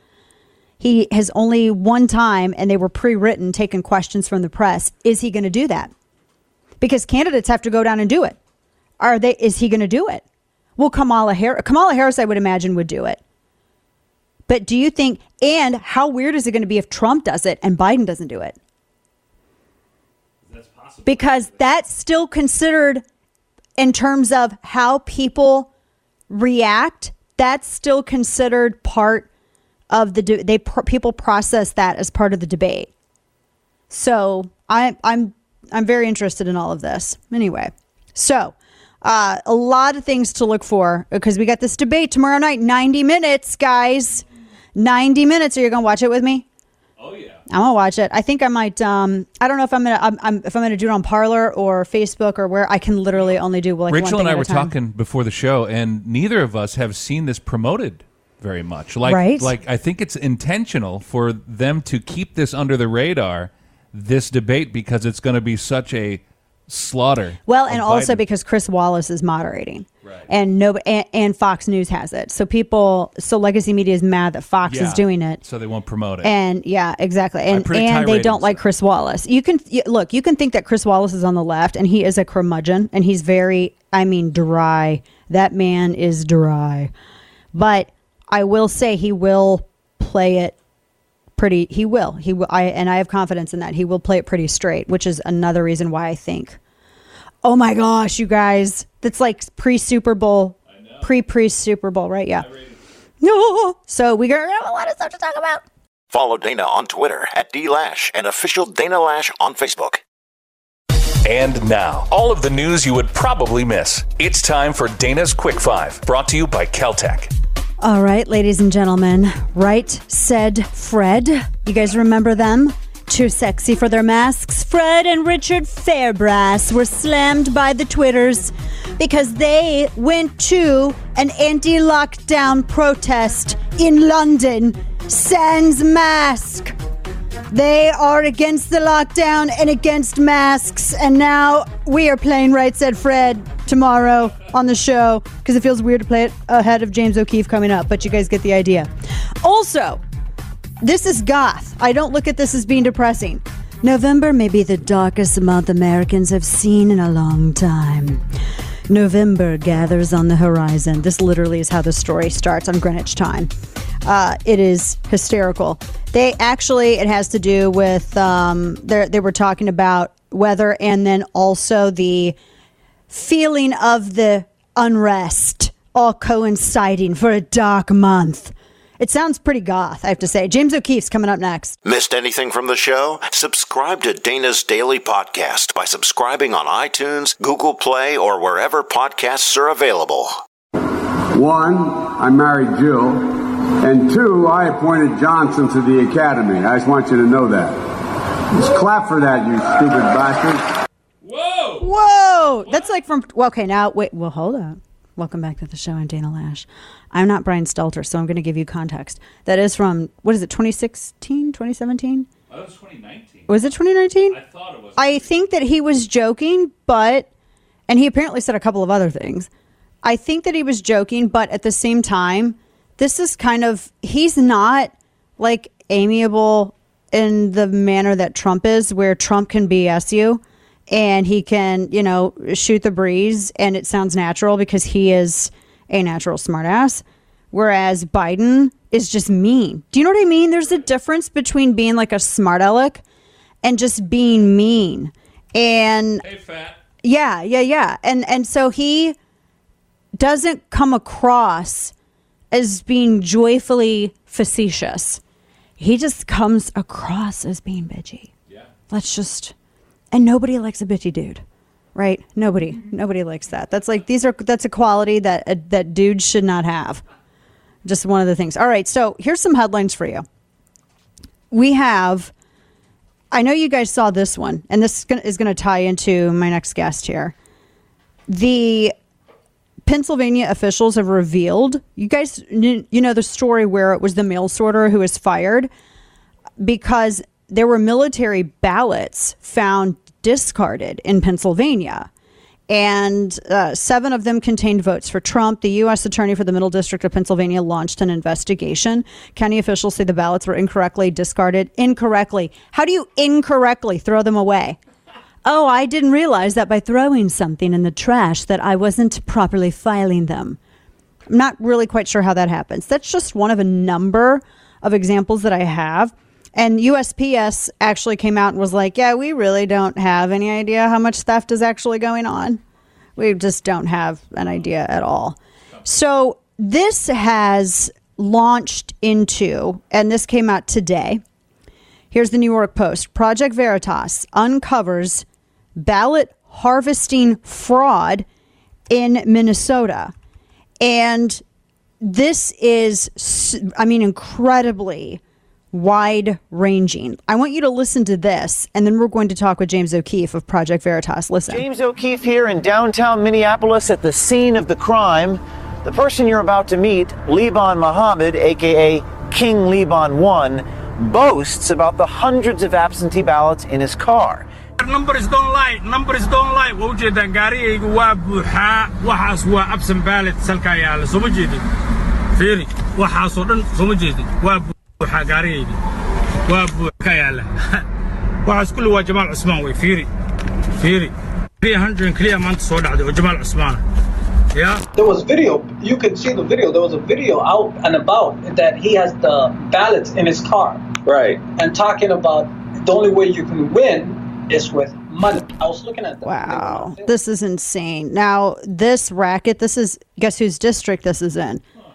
He has only one time, and they were pre-written, taken questions from the press. Is he going to do that? Because candidates have to go down and do it. Are they, is he going to do it? Well, Kamala Harris, Kamala Harris, I would imagine, would do it. But do you think, and how weird is it going to be if Trump does it and Biden doesn't do it? That's possible. Because that's still considered in terms of how people react. That's still considered part of the, de- they people process that as part of the debate. So I, I'm, I'm very interested in all of this. Anyway, so. Uh, a lot of things to look for because we got this debate tomorrow night, ninety minutes, guys, ninety minutes. Are you going to watch it with me? Oh yeah. I'm going to watch it. I think I might, um, I don't know if I'm going to, I'm, I'm, if I'm going to do it on Parler or Facebook or where I can literally only do like Rachel one thing and I at a were time. talking before the show and neither of us have seen this promoted very much. Like, right? like I think it's intentional for them to keep this under the radar, this debate, because it's going to be such a slaughter. Well, and also Biden. because Chris Wallace is moderating, right. and no, and, and Fox News has it. So people, so legacy media is mad that Fox yeah. is doing it, so they won't promote it. And yeah, exactly. And and they don't like Chris Wallace. You can you, look, you can think that Chris Wallace is on the left, and he is a curmudgeon, and he's very, I mean, dry. That man is dry. But I will say he will play it pretty he will he will I and I have confidence in that he will play it pretty straight, which is another reason why I think, oh my gosh, you guys, that's like pre Super Bowl, pre pre Super Bowl, right? Yeah. No. So we got a lot of stuff to talk about. Follow Dana on Twitter at D Lash and official Dana Lash on Facebook. And now, all of the news you would probably miss. It's time for Dana's Quick Five, brought to you by Caltech. All right, ladies and gentlemen, Right Said Fred. You guys remember them? Too sexy for their masks. Fred and Richard Fairbrass were slammed by the Twitters because they went to an anti-lockdown protest in London, sans mask. They are against the lockdown and against masks, and now we are playing Right Said Fred tomorrow on the show because it feels weird to play it ahead of James O'Keefe coming up, but you guys get the idea. Also, this is goth. I don't look at this as being depressing. November may be the darkest month Americans have seen in a long time. November gathers on the horizon. This literally is how the story starts on Greenwich time. Uh, it is hysterical. They actually, it has to do with, um, they were talking about weather and then also the feeling of the unrest all coinciding for a dark month. It sounds pretty goth, I have to say. James O'Keefe's coming up next. Missed anything from the show? Subscribe to Dana's Daily Podcast by subscribing on iTunes, Google Play, or wherever podcasts are available. One, I married Jill. And two, I appointed Johnson to the Academy. I just want you to know that. Just clap for that, you stupid bastard. Whoa! Whoa! That's like from... Well, okay, now, wait. Well, hold on. Welcome back to the show. I'm Dana Lash. I'm not Brian Stelter, so I'm going to give you context. That is from, what is it, twenty sixteen, twenty seventeen? Oh, that was twenty nineteen. Was it twenty nineteen? I thought it was. I think that he was joking, but... And he apparently said a couple of other things. I think that he was joking, but at the same time, this is kind of... He's not, like, amiable in the manner that Trump is, where Trump can B S you. And he can, you know, shoot the breeze and it sounds natural because he is a natural smartass. Whereas Biden is just mean. Do you know what I mean? There's a difference between being like a smart aleck and just being mean. And hey, fat. Yeah, yeah, yeah. And and so he doesn't come across as being joyfully facetious. He just comes across as being bitchy. Yeah. Let's just... And nobody likes a bitchy dude, right? Nobody, mm-hmm. nobody likes that. That's like, these are, that's a quality that, uh, that dudes should not have. Just one of the things. All right. So here's some headlines for you. We have, I know you guys saw this one, and this is going to tie into my next guest here. The Pennsylvania officials have revealed, you guys, you know, the story where it was the mail sorter who was fired because there were military ballots found discarded in Pennsylvania, and uh, seven of them contained votes for Trump. The U S attorney for the Middle District of Pennsylvania launched an investigation. County officials say the ballots were incorrectly discarded. Incorrectly. How do you incorrectly throw them away? Oh, I didn't realize that by throwing something in the trash that I wasn't properly filing them. I'm not really quite sure how that happens. That's just one of a number of examples that I have. And U S P S actually came out and was like, yeah, we really don't have any idea how much theft is actually going on. We just don't have an idea at all. So this has launched into, and this came out today. Here's the New York Post. Project Veritas uncovers ballot harvesting fraud in Minnesota. And this is, I mean, incredibly wide-ranging. I want you to listen to this, and then we're going to talk with James O'Keefe of Project Veritas. Listen. James O'Keefe here in downtown Minneapolis at the scene of the crime. The person you're about to meet, Liban Mohammed, a k a. King Liban one, boasts about the hundreds of absentee ballots in his car. Numbers don't lie. Numbers don't lie. Wajida gaarigaygu waa buuxaa. Waxaas waa absent ballot salka yaala. Soo ma jeedin. Fiiri, waxaas oo dhan soo ma jeedin. Waa buuxaa gaarigaygu. Waa buuxaa yaala. Waxaas kullu waa Jamal Usman way. Fiiri. Fiiri. three hundred clear maanta soo dhacday oo Jamal Usman. Yeah. There was video. You can see the video. There was a video out and about that he has the ballots in his car. Right. And talking about the only way you can win is with money. I was looking at that. Wow. This is insane. Now, this racket, this is, guess whose district this is in?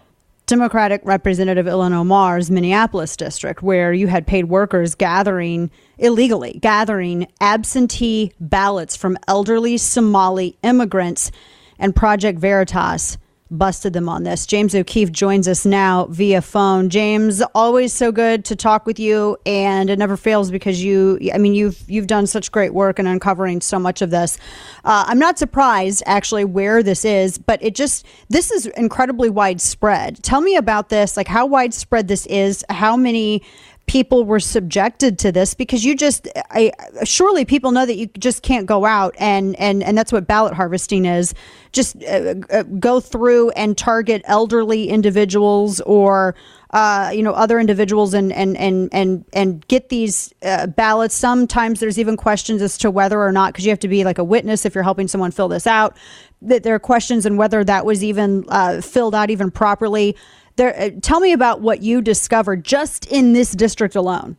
Democratic Representative Ilhan Omar's Minneapolis district, where you had paid workers gathering illegally, gathering absentee ballots from elderly Somali immigrants, and Project Veritas busted them on this. James O'Keefe joins us now via phone. James, always so good to talk with you, and it never fails because you, I mean, you've you've done such great work in uncovering so much of this. Uh, I'm not surprised, actually, where this is, but it just, this is incredibly widespread. Tell me about this, like how widespread this is, how many people were subjected to this, because you just, I, surely people know that you just can't go out and, and, and that's what ballot harvesting is. Just uh, uh, go through and target elderly individuals or, uh, you know, other individuals and, and, and, and, and get these uh, ballots. Sometimes there's even questions as to whether or not, because you have to be like a witness if you're helping someone fill this out, that there are questions on whether that was even uh, filled out even properly. There, uh, tell me about what you discovered just in this district alone.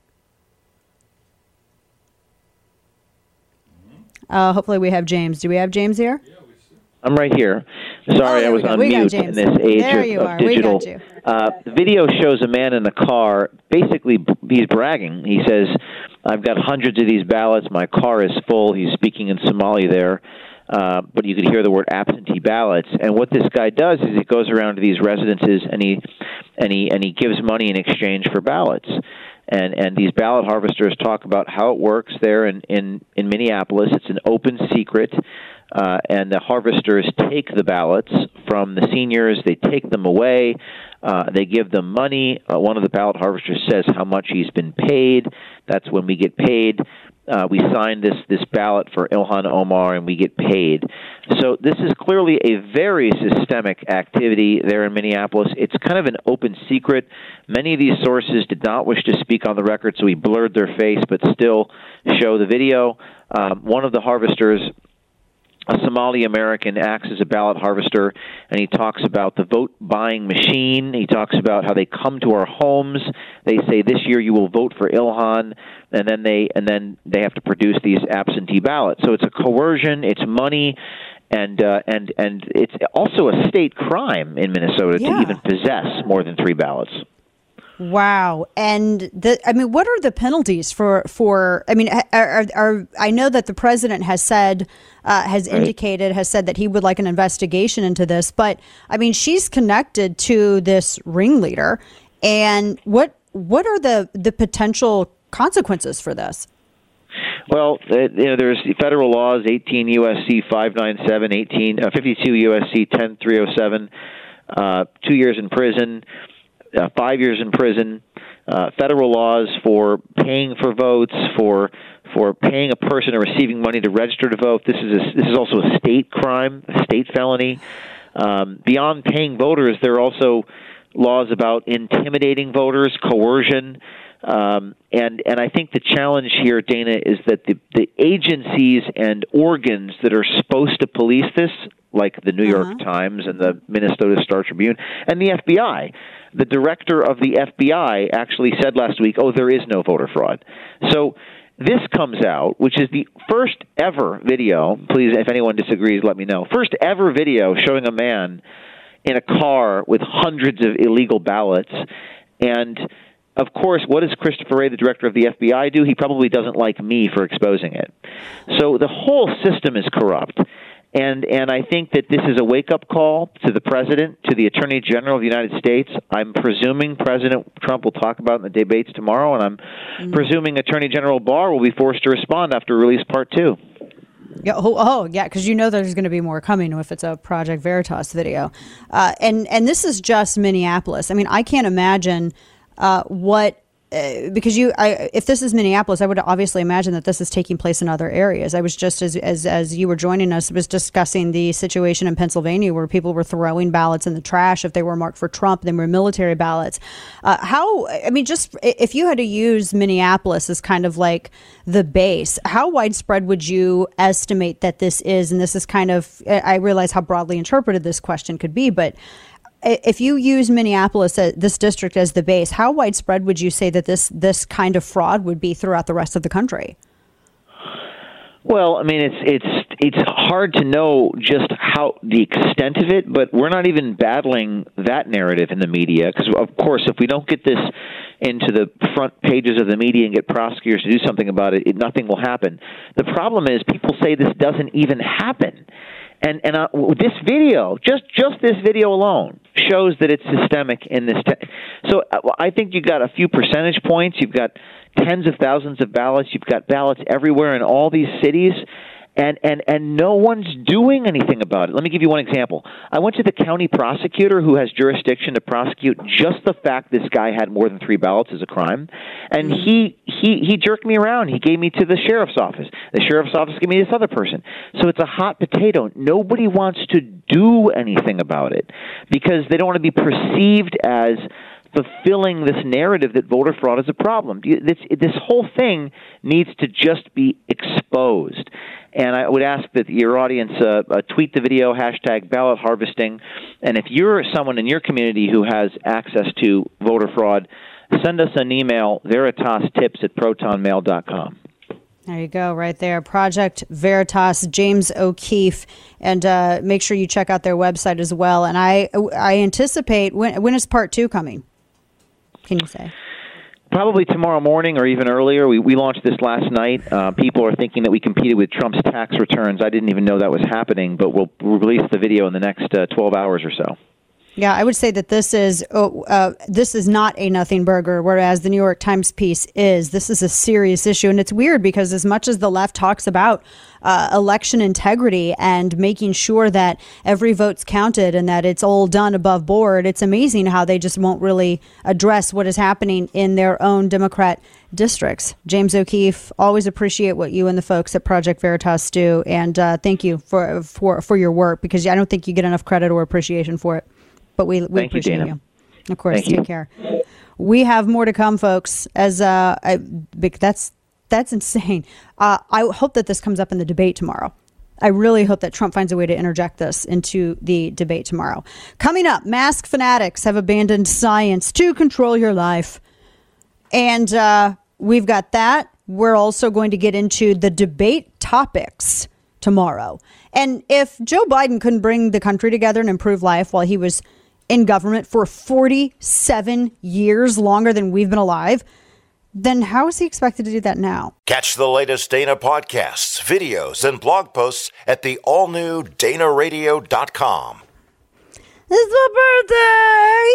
Uh, hopefully we have James. Do we have James here? I'm right here. Sorry, oh, I was on mute in this age there of, of digital. Uh, the video shows a man in a car. Basically, he's bragging. He says, I've got hundreds of these ballots. My car is full. He's speaking in Somali there. Uh, but you could hear the word absentee ballots. And what this guy does is he goes around to these residences and he and he and he gives money in exchange for ballots. And and these ballot harvesters talk about how it works there in, in, in Minneapolis. It's an open secret. Uh, and the harvesters take the ballots from the seniors. They take them away. Uh, they give them money. Uh, one of the ballot harvesters says how much he's been paid. That's when we get paid. Uh, we sign this, this ballot for Ilhan Omar, and we get paid. So this is clearly a very systemic activity there in Minneapolis. It's kind of an open secret. Many of these sources did not wish to speak on the record, so we blurred their face, but still show the video. Um, one of the harvesters, a Somali American, acts as a ballot harvester, and he talks about the vote buying machine. He talks about how they come to our homes. They say, this year you will vote for Ilhan, and then they and then they have to produce these absentee ballots. So it's a coercion, it's money, and uh, and and it's also a state crime in Minnesota yeah. to even possess more than three ballots. Wow. And the, I mean, what are the penalties for, for, I mean, are, are, are I know that the president has said, uh, has right. indicated, has said that he would like an investigation into this, but I mean, she's connected to this ringleader. And what, what are the, the potential consequences for this? Well, you know, there's federal laws, eighteen U S C five ninety-seven, eighteen, uh, fifty-two U S C ten three oh seven, uh, two years in prison. Uh, five years in prison, uh, federal laws for paying for votes, for for paying a person or receiving money to register to vote. This is a, this is also a state crime, a state felony. Um, beyond paying voters, there are also laws about intimidating voters, coercion, um, and and I think the challenge here, Dana, is that the the agencies and organs that are supposed to police this, like the New York uh-huh. Times and the Minnesota Star Tribune and the F B I. The director of the F B I actually said last week, oh, there is no voter fraud. So this comes out, which is the first ever video, please, if anyone disagrees, let me know, first ever video showing a man in a car with hundreds of illegal ballots. And, of course, what does Christopher Wray, the director of the F B I, do? He probably doesn't like me for exposing it. So the whole system is corrupt. And and I think that this is a wake-up call to the president, to the Attorney General of the United States. I'm presuming President Trump will talk about it in the debates tomorrow, and I'm mm-hmm. presuming Attorney General Barr will be forced to respond after release part two. Yeah, oh, oh yeah, because you know there's going to be more coming if it's a Project Veritas video. Uh, and, and this is just Minneapolis. I mean, I can't imagine uh, what... Uh, because you, I, if this is Minneapolis, I would obviously imagine that this is taking place in other areas. I was just, as as as you were joining us, was discussing the situation in Pennsylvania where people were throwing ballots in the trash if they were marked for Trump. They were military ballots. Uh, how, I mean, just if you had to use Minneapolis as kind of like the base, how widespread would you estimate that this is? And this is kind of, I realize how broadly interpreted this question could be, but if you use Minneapolis, uh, this district, as the base, how widespread would you say that this this kind of fraud would be throughout the rest of the country? Well, I mean, it's it's it's hard to know just how the extent of it, but we're not even battling that narrative in the media because, of course, if we don't get this into the front pages of the media and get prosecutors to do something about it, it nothing will happen. The problem is people say this doesn't even happen. And and uh, this video, just just this video alone, shows that it's systemic in this. Te- so uh, I think you've got a few percentage points. You've got tens of thousands of ballots. You've got ballots everywhere in all these cities. And, and, and no one's doing anything about it. Let me give you one example. I went to the county prosecutor who has jurisdiction to prosecute just the fact this guy had more than three ballots as a crime. And he, he, he jerked me around. He gave me to the sheriff's office. The sheriff's office gave me this other person. So it's a hot potato. Nobody wants to do anything about it because they don't want to be perceived as fulfilling this narrative that voter fraud is a problem. This, this whole thing needs to just be exposed. And I would ask that your audience uh, uh, tweet the video, hashtag ballot harvesting. And if you're someone in your community who has access to voter fraud, send us an email, veritatips at protonmail dot com. There you go, right there. Project Veritas, James O'Keefe. And uh, make sure you check out their website as well. And I I anticipate, when when is part two coming? Can you say? Probably tomorrow morning or even earlier. We we launched this last night. Uh, people are thinking that we competed with Trump's tax returns. I didn't even know that was happening, but we'll, we'll release the video in the next uh, twelve hours or so. Yeah, I would say that this is oh, uh, this is not a nothing burger, whereas the New York Times piece is. This is a serious issue, and it's weird because as much as the left talks about uh, election integrity and making sure that every vote's counted and that it's all done above board, it's amazing how they just won't really address what is happening in their own Democrat districts. James O'Keefe, always appreciate what you and the folks at Project Veritas do, and uh, thank you for for for your work because I don't think you get enough credit or appreciation for it. But we, we Thank appreciate you, you. Of course, Thank take you. care. We have more to come, folks. As uh, I, that's that's insane. Uh, I hope that this comes up in the debate tomorrow. I really hope that Trump finds a way to interject this into the debate tomorrow. Coming up, mask fanatics have abandoned science to control your life. And uh, we've got that. We're also going to get into the debate topics tomorrow. And if Joe Biden couldn't bring the country together and improve life while he was in government for forty-seven years, longer than we've been alive, then how is he expected to do that now? Catch the latest Dana podcasts, videos, and blog posts at the all-new dana radio dot com. It's my birthday!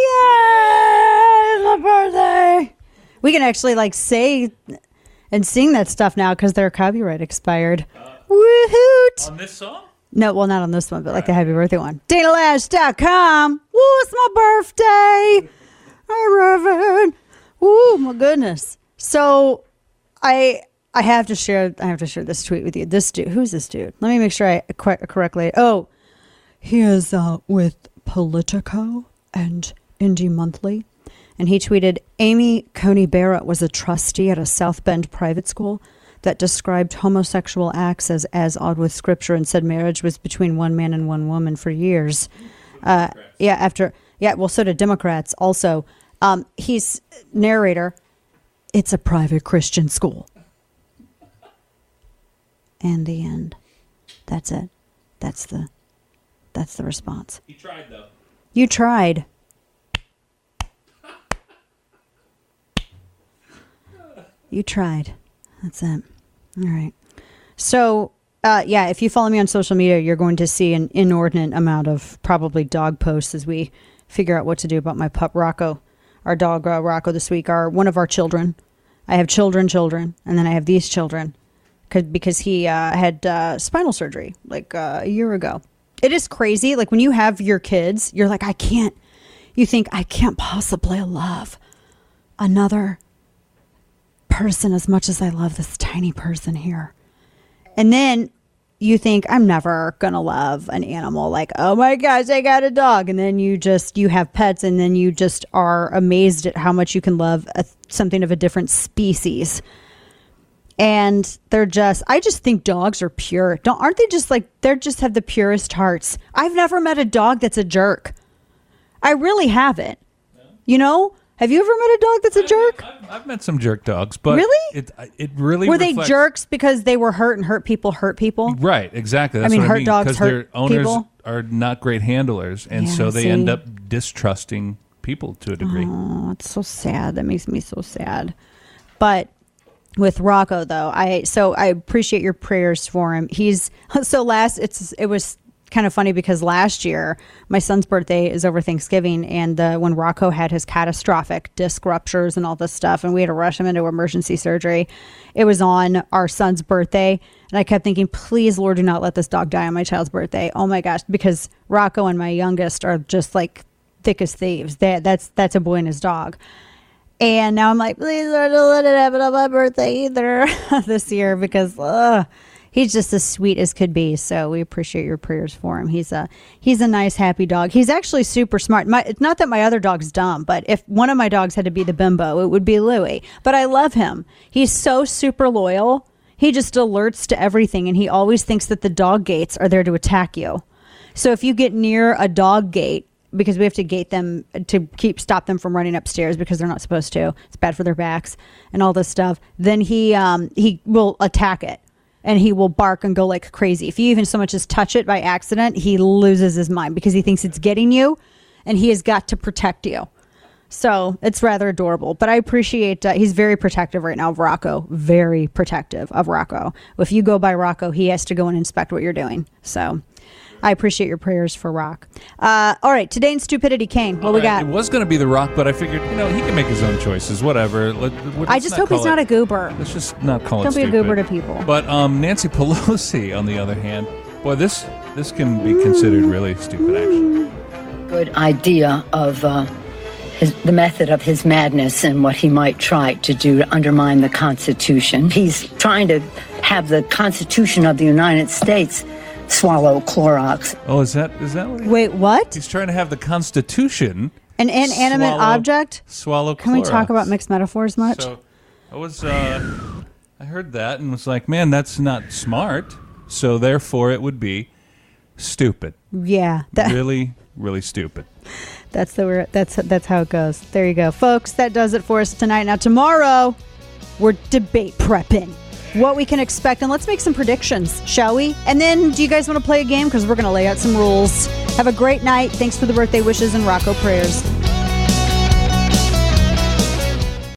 Yay! It's my birthday! We can actually like say and sing that stuff now because their copyright expired. Uh, Woohoot! On this song? No, well, not on this one, but like the happy birthday one. Dana Lash dot com. Woo, it's my birthday. I love it. Woo, my goodness. So I I have to share I have to share this tweet with you. This dude, who's this dude? Let me make sure I qu- correctly. Oh, he is uh, with Politico and Indie Monthly. And he tweeted, Amy Coney Barrett was a trustee at a South Bend private school that described homosexual acts as, as odd with scripture and said marriage was between one man and one woman for years. Uh, yeah, after, yeah, well, so did Democrats also. Um, he's narrator. It's a private Christian school. And the end. That's it. That's the, that's the response. You tried, though. You tried. You tried. That's it. All right. So, uh, yeah, if you follow me on social media, you're going to see an inordinate amount of probably dog posts as we figure out what to do about my pup, Rocco. Our dog, uh, Rocco, this week, are one of our children. I have children, children, and then I have these children because he uh, had uh, spinal surgery like uh, a year ago. It is crazy. Like when you have your kids, you're like, I can't, you think I can't possibly love another person as much as I love this tiny person here. And then you think I'm never gonna love an animal, like, oh my gosh, I got a dog. And then you just you have pets and then you just are amazed at how much you can love a, something of a different species. And they're just I just think dogs are pure. Don't aren't they just like they're just have the purest hearts. I've never met a dog that's a jerk. I really haven't. You know? Have you ever met a dog that's a jerk? I've, I've met some jerk dogs, but really, it it really were reflects... they jerks because they were hurt and hurt people hurt people? Right, exactly. That's I mean, what hurt I mean, dogs hurt their owners people. Are not great handlers, and Yeah, so they see. end up distrusting people to a degree. Oh, it's so sad. That makes me so sad. But with Rocco, though, I so I appreciate your prayers for him. He's so last. It's it was kind of funny because last year my son's birthday is over Thanksgiving, and uh, when Rocco had his catastrophic disc ruptures and all this stuff, and we had to rush him into emergency surgery, it was on our son's birthday, and I kept thinking, please, Lord, do not let this dog die on my child's birthday. Oh my gosh, because Rocco and my youngest are just like thick as thieves. That that's that's a boy and his dog. And now I'm like, please, Lord, don't let it happen on my birthday either this year, because uh, he's just as sweet as could be. So we appreciate your prayers for him. He's a he's a nice, happy dog. He's actually super smart. My, it's not that my other dog's dumb, but if one of my dogs had to be the bimbo, it would be Louie. But I love him. He's so super loyal. He just alerts to everything, and he always thinks that the dog gates are there to attack you. So if you get near a dog gate, because we have to gate them to keep stop them from running upstairs because they're not supposed to. It's bad for their backs and all this stuff. Then he um, he will attack it, and he will bark and go like crazy. If you even so much as touch it by accident, he loses his mind because he thinks it's getting you, and he has got to protect you. So it's rather adorable. But I appreciate uh, he's very protective right now of Rocco. Very protective of Rocco. If you go by Rocco, he has to go and inspect what you're doing. So I appreciate your prayers for Rock. Uh, all right, today in Stupidity, Kane, what All we right, got? It was going to be The Rock, but I figured, you know, he can make his own choices. Whatever. Let, let's I just not hope he's call not it- a goober. Let's just not call Don't it be a stupid. goober to people. But um, Nancy Pelosi, on the other hand, boy, this this can be considered really stupid, actually. Good idea of uh, his, the method of his madness and what he might try to do to undermine the Constitution. He's trying to have the Constitution of the United States swallow Clorox. Oh, is that is that what? He, Wait, what? He's trying to have the Constitution. An inanimate swallow- object? Swallow. Can we talk Clorox. about mixed metaphors much? So I was, uh, I heard that and was like, man, that's not smart. So therefore, it would be stupid. Yeah, that, really, really stupid. that's the word- that's that's how it goes. There you go, folks. That does it for us tonight. Now tomorrow, we're debate prepping what we can expect, and let's make some predictions, shall we? And then, do you guys want to play a game? Because we're going to lay out some rules. Have a great night. Thanks for the birthday wishes and Rocco prayers.